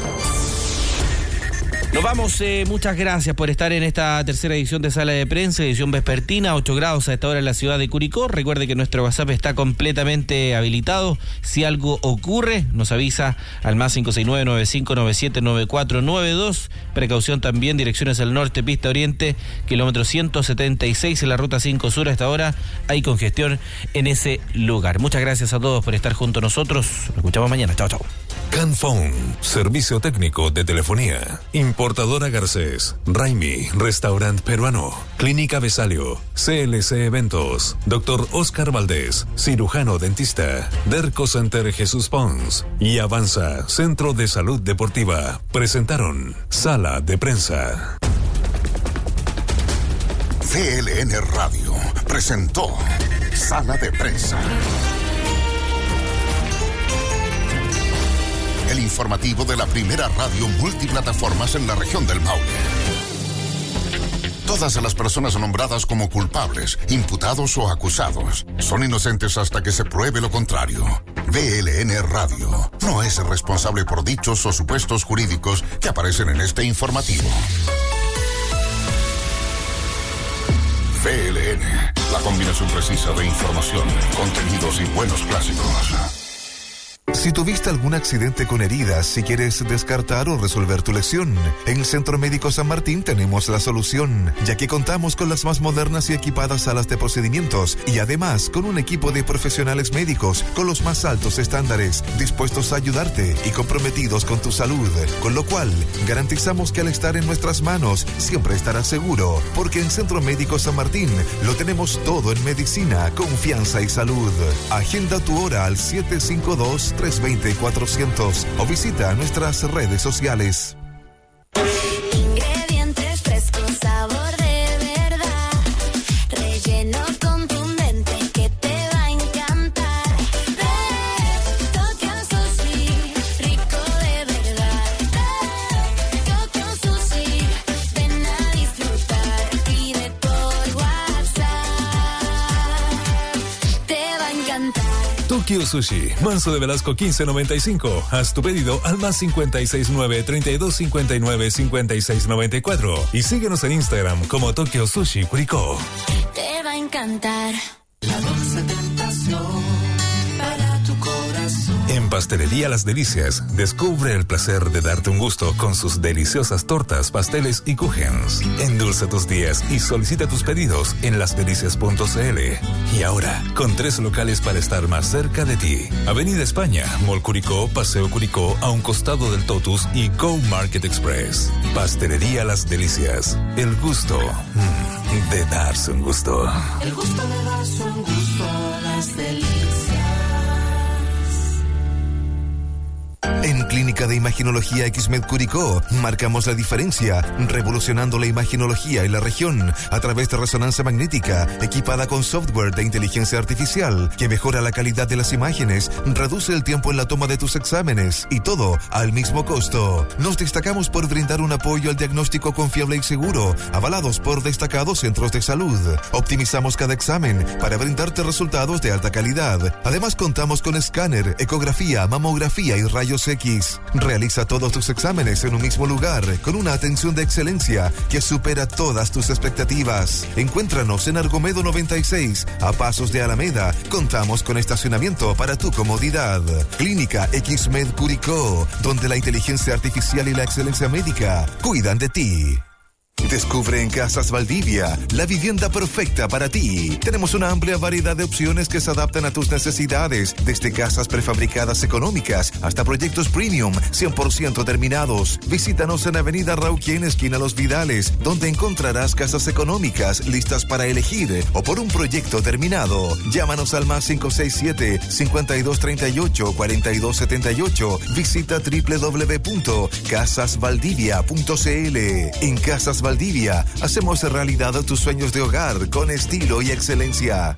Nos vamos, eh, muchas gracias por estar en esta tercera edición de Sala de Prensa, edición vespertina, ocho grados a esta hora en la ciudad de Curicó. Recuerde que nuestro WhatsApp está completamente habilitado. Si algo ocurre, nos avisa al más cinco seis nueve, nueve cinco nueve siete, nueve cuatro nueve dos. Precaución también, direcciones al norte, pista oriente, kilómetro ciento setenta y seis en la ruta cinco sur. A esta hora hay congestión en ese lugar. Muchas gracias a todos por estar junto a nosotros. Nos escuchamos mañana. Chao, chao. Camphone, servicio técnico de telefonía. Importadora Garcés, Raimi, restaurant peruano, Clínica Besalio, C L C Eventos, Doctor Oscar Valdés, cirujano dentista, Derco Center Jesús Pons y Avanza, Centro de Salud Deportiva. Presentaron Sala de Prensa. C L N Radio presentó Sala de Prensa. El informativo de la primera radio multiplataformas en la región del Maule. Todas las personas nombradas como culpables, imputados o acusados son inocentes hasta que se pruebe lo contrario. B L N Radio no es responsable por dichos o supuestos jurídicos que aparecen en este informativo. B L N, la combinación precisa de información, contenidos y buenos clásicos. Si tuviste algún accidente con heridas, si quieres descartar o resolver tu lesión, en el Centro Médico San Martín tenemos la solución, ya que contamos con las más modernas y equipadas salas de procedimientos y además con un equipo de profesionales médicos con los más altos estándares, dispuestos a ayudarte y comprometidos con tu salud, con lo cual garantizamos que al estar en nuestras manos siempre estarás seguro, porque en Centro Médico San Martín lo tenemos todo en medicina, confianza y salud. Agenda tu hora al siete cinco dos, tres dos cero, cuatrocientos o visita nuestras redes sociales. Ingredientes frescos, sabor de verdad, relleno contundente que te va a encantar. Tokyo Sushi, rico de verdad. Tokyo Sushi, ven a disfrutar, pide por WhatsApp, te va a encantar. Tokyo Sushi, Manso de Velasco quince noventa y cinco. Haz tu pedido al más cincuenta y seis nueve, treinta y dos cincuenta y nueve, cincuenta y seis noventa y cuatro y síguenos en Instagram como Tokyo Sushi Curicó. Te va a encantar. La dulce tentación para tu corazón. En Pastelería Las Delicias, descubre el placer de darte un gusto con sus deliciosas tortas, pasteles y kuchens. Endulza tus días y solicita tus pedidos en las delicias punto c l. Y ahora, con tres locales para estar más cerca de ti. Avenida España, Mall Curicó, Paseo Curicó, a un costado del Totus y Go Market Express. Pastelería Las Delicias, el gusto mm, de darse un gusto. El gusto de darse un gusto, Las Delicias. En Clínica de Imaginología Xmed Curicó marcamos la diferencia, revolucionando la imaginología en la región a través de resonancia magnética equipada con software de inteligencia artificial que mejora la calidad de las imágenes, reduce el tiempo en la toma de tus exámenes y todo al mismo costo. Nos destacamos por brindar un apoyo al diagnóstico confiable y seguro, avalados por destacados centros de salud. Optimizamos cada examen para brindarte resultados de alta calidad. Además contamos con escáner, ecografía, mamografía y rayos X. Realiza todos tus exámenes en un mismo lugar con una atención de excelencia que supera todas tus expectativas. Encuéntranos en Argomedo noventa y seis, a pasos de Alameda. Contamos con estacionamiento para tu comodidad. Clínica Xmed Curicó, donde la inteligencia artificial y la excelencia médica cuidan de ti. Descubre en Casas Valdivia la vivienda perfecta para ti. Tenemos una amplia variedad de opciones que se adaptan a tus necesidades, desde casas prefabricadas económicas hasta proyectos premium cien por ciento terminados. Visítanos en Avenida Rauquien, esquina Los Vidales, donde encontrarás casas económicas listas para elegir o por un proyecto terminado. Llámanos al más cinco seis siete, cincuenta y dos treinta y ocho, cuarenta y dos setenta y ocho. Visita doble u doble u doble u punto casas valdivia punto c l. En Casas Valdivia, hacemos realidad tus sueños de hogar con estilo y excelencia.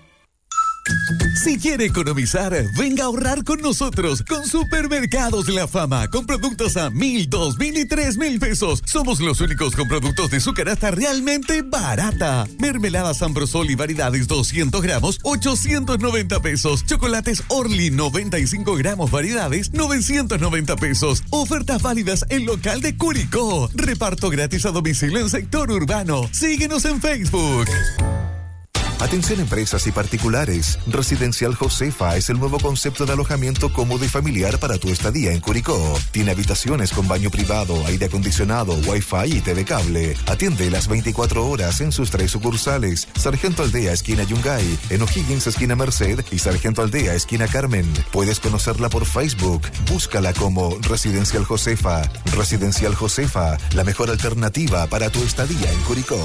Si quiere economizar, venga a ahorrar con nosotros con Supermercados La Fama, con productos a mil, dos mil y tres mil pesos. Somos los únicos con productos de su canasta realmente barata. Mermelada San Brosol y variedades doscientos gramos, ochocientos noventa pesos. Chocolates Orly noventa y cinco gramos variedades, novecientos noventa pesos. Ofertas válidas en local de Curicó. Reparto gratis a domicilio en sector urbano. Síguenos en Facebook. Atención empresas y particulares. Residencial Josefa es el nuevo concepto de alojamiento cómodo y familiar para tu estadía en Curicó. Tiene habitaciones con baño privado, aire acondicionado, wifi y T V cable. Atiende las veinticuatro horas en sus tres sucursales. Sargento Aldea, esquina Yungay, en O'Higgins, esquina Merced y Sargento Aldea, esquina Carmen. Puedes conocerla por Facebook. Búscala como Residencial Josefa. Residencial Josefa, la mejor alternativa para tu estadía en Curicó.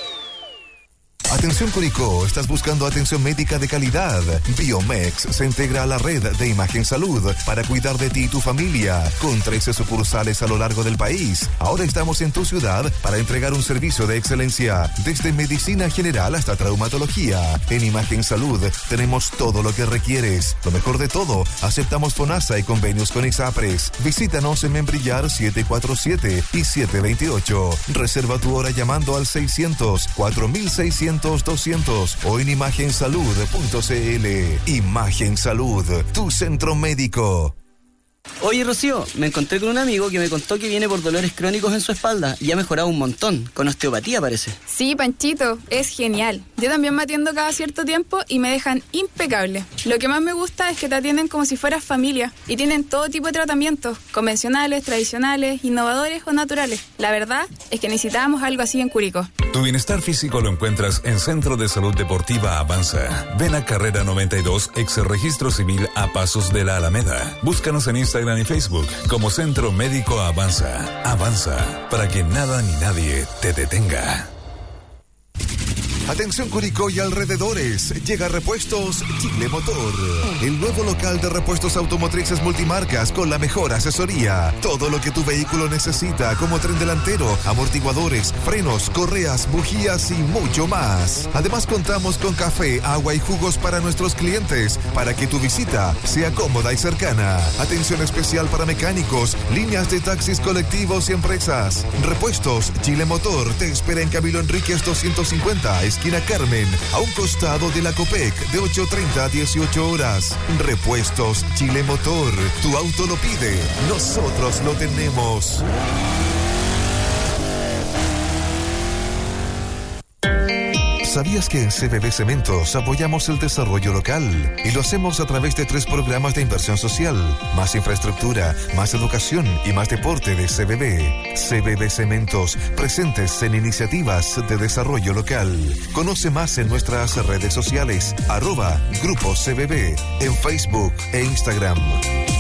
Atención Curicó, ¿estás buscando atención médica de calidad? Biomex se integra a la red de Imagen Salud para cuidar de ti y tu familia, con trece sucursales a lo largo del país. Ahora estamos en tu ciudad para entregar un servicio de excelencia, desde medicina general hasta traumatología. En Imagen Salud tenemos todo lo que requieres. Lo mejor de todo, aceptamos FONASA y convenios con ISAPRES. Visítanos en Membrillar siete cuatro siete y siete veintiocho. Reserva tu hora llamando al seiscientos, cuatro mil seiscientos, doscientos o en imagen salud punto c l. Imagen Salud, tu centro médico. Oye, Rocío, me encontré con un amigo que me contó que viene por dolores crónicos en su espalda y ha mejorado un montón, con osteopatía parece. Sí, Panchito, es genial. Yo también me atiendo cada cierto tiempo y me dejan impecable. Lo que más me gusta es que te atienden como si fueras familia y tienen todo tipo de tratamientos, convencionales, tradicionales, innovadores o naturales. La verdad es que necesitábamos algo así en Curicó. Tu bienestar físico lo encuentras en Centro de Salud Deportiva Avanza. Ven a Carrera noventa y dos, ex Registro Civil a Pasos de la Alameda. Búscanos en Instagram y Facebook como Centro Médico Avanza. Avanza, para que nada ni nadie te detenga. Atención Curicó y alrededores, llega Repuestos Chile Motor, el nuevo local de repuestos automotrices multimarcas con la mejor asesoría. Todo lo que tu vehículo necesita, como tren delantero, amortiguadores, frenos, correas, bujías y mucho más. Además contamos con café, agua y jugos para nuestros clientes, para que tu visita sea cómoda y cercana. Atención especial para mecánicos, líneas de taxis colectivos y empresas. Repuestos Chile Motor te espera en Camilo Enríquez doscientos cincuenta, esquina Carmen, a un costado de la Copec, de ocho treinta a dieciocho horas. Repuestos Chile Motor. Tu auto lo pide, nosotros lo tenemos. ¿Sabías que en C B B Cementos apoyamos el desarrollo local? Y lo hacemos a través de tres programas de inversión social: más infraestructura, más educación y más deporte de C B B. C B B Cementos, presentes en iniciativas de desarrollo local. Conoce más en nuestras redes sociales, arroba Grupo C B B, en Facebook e Instagram.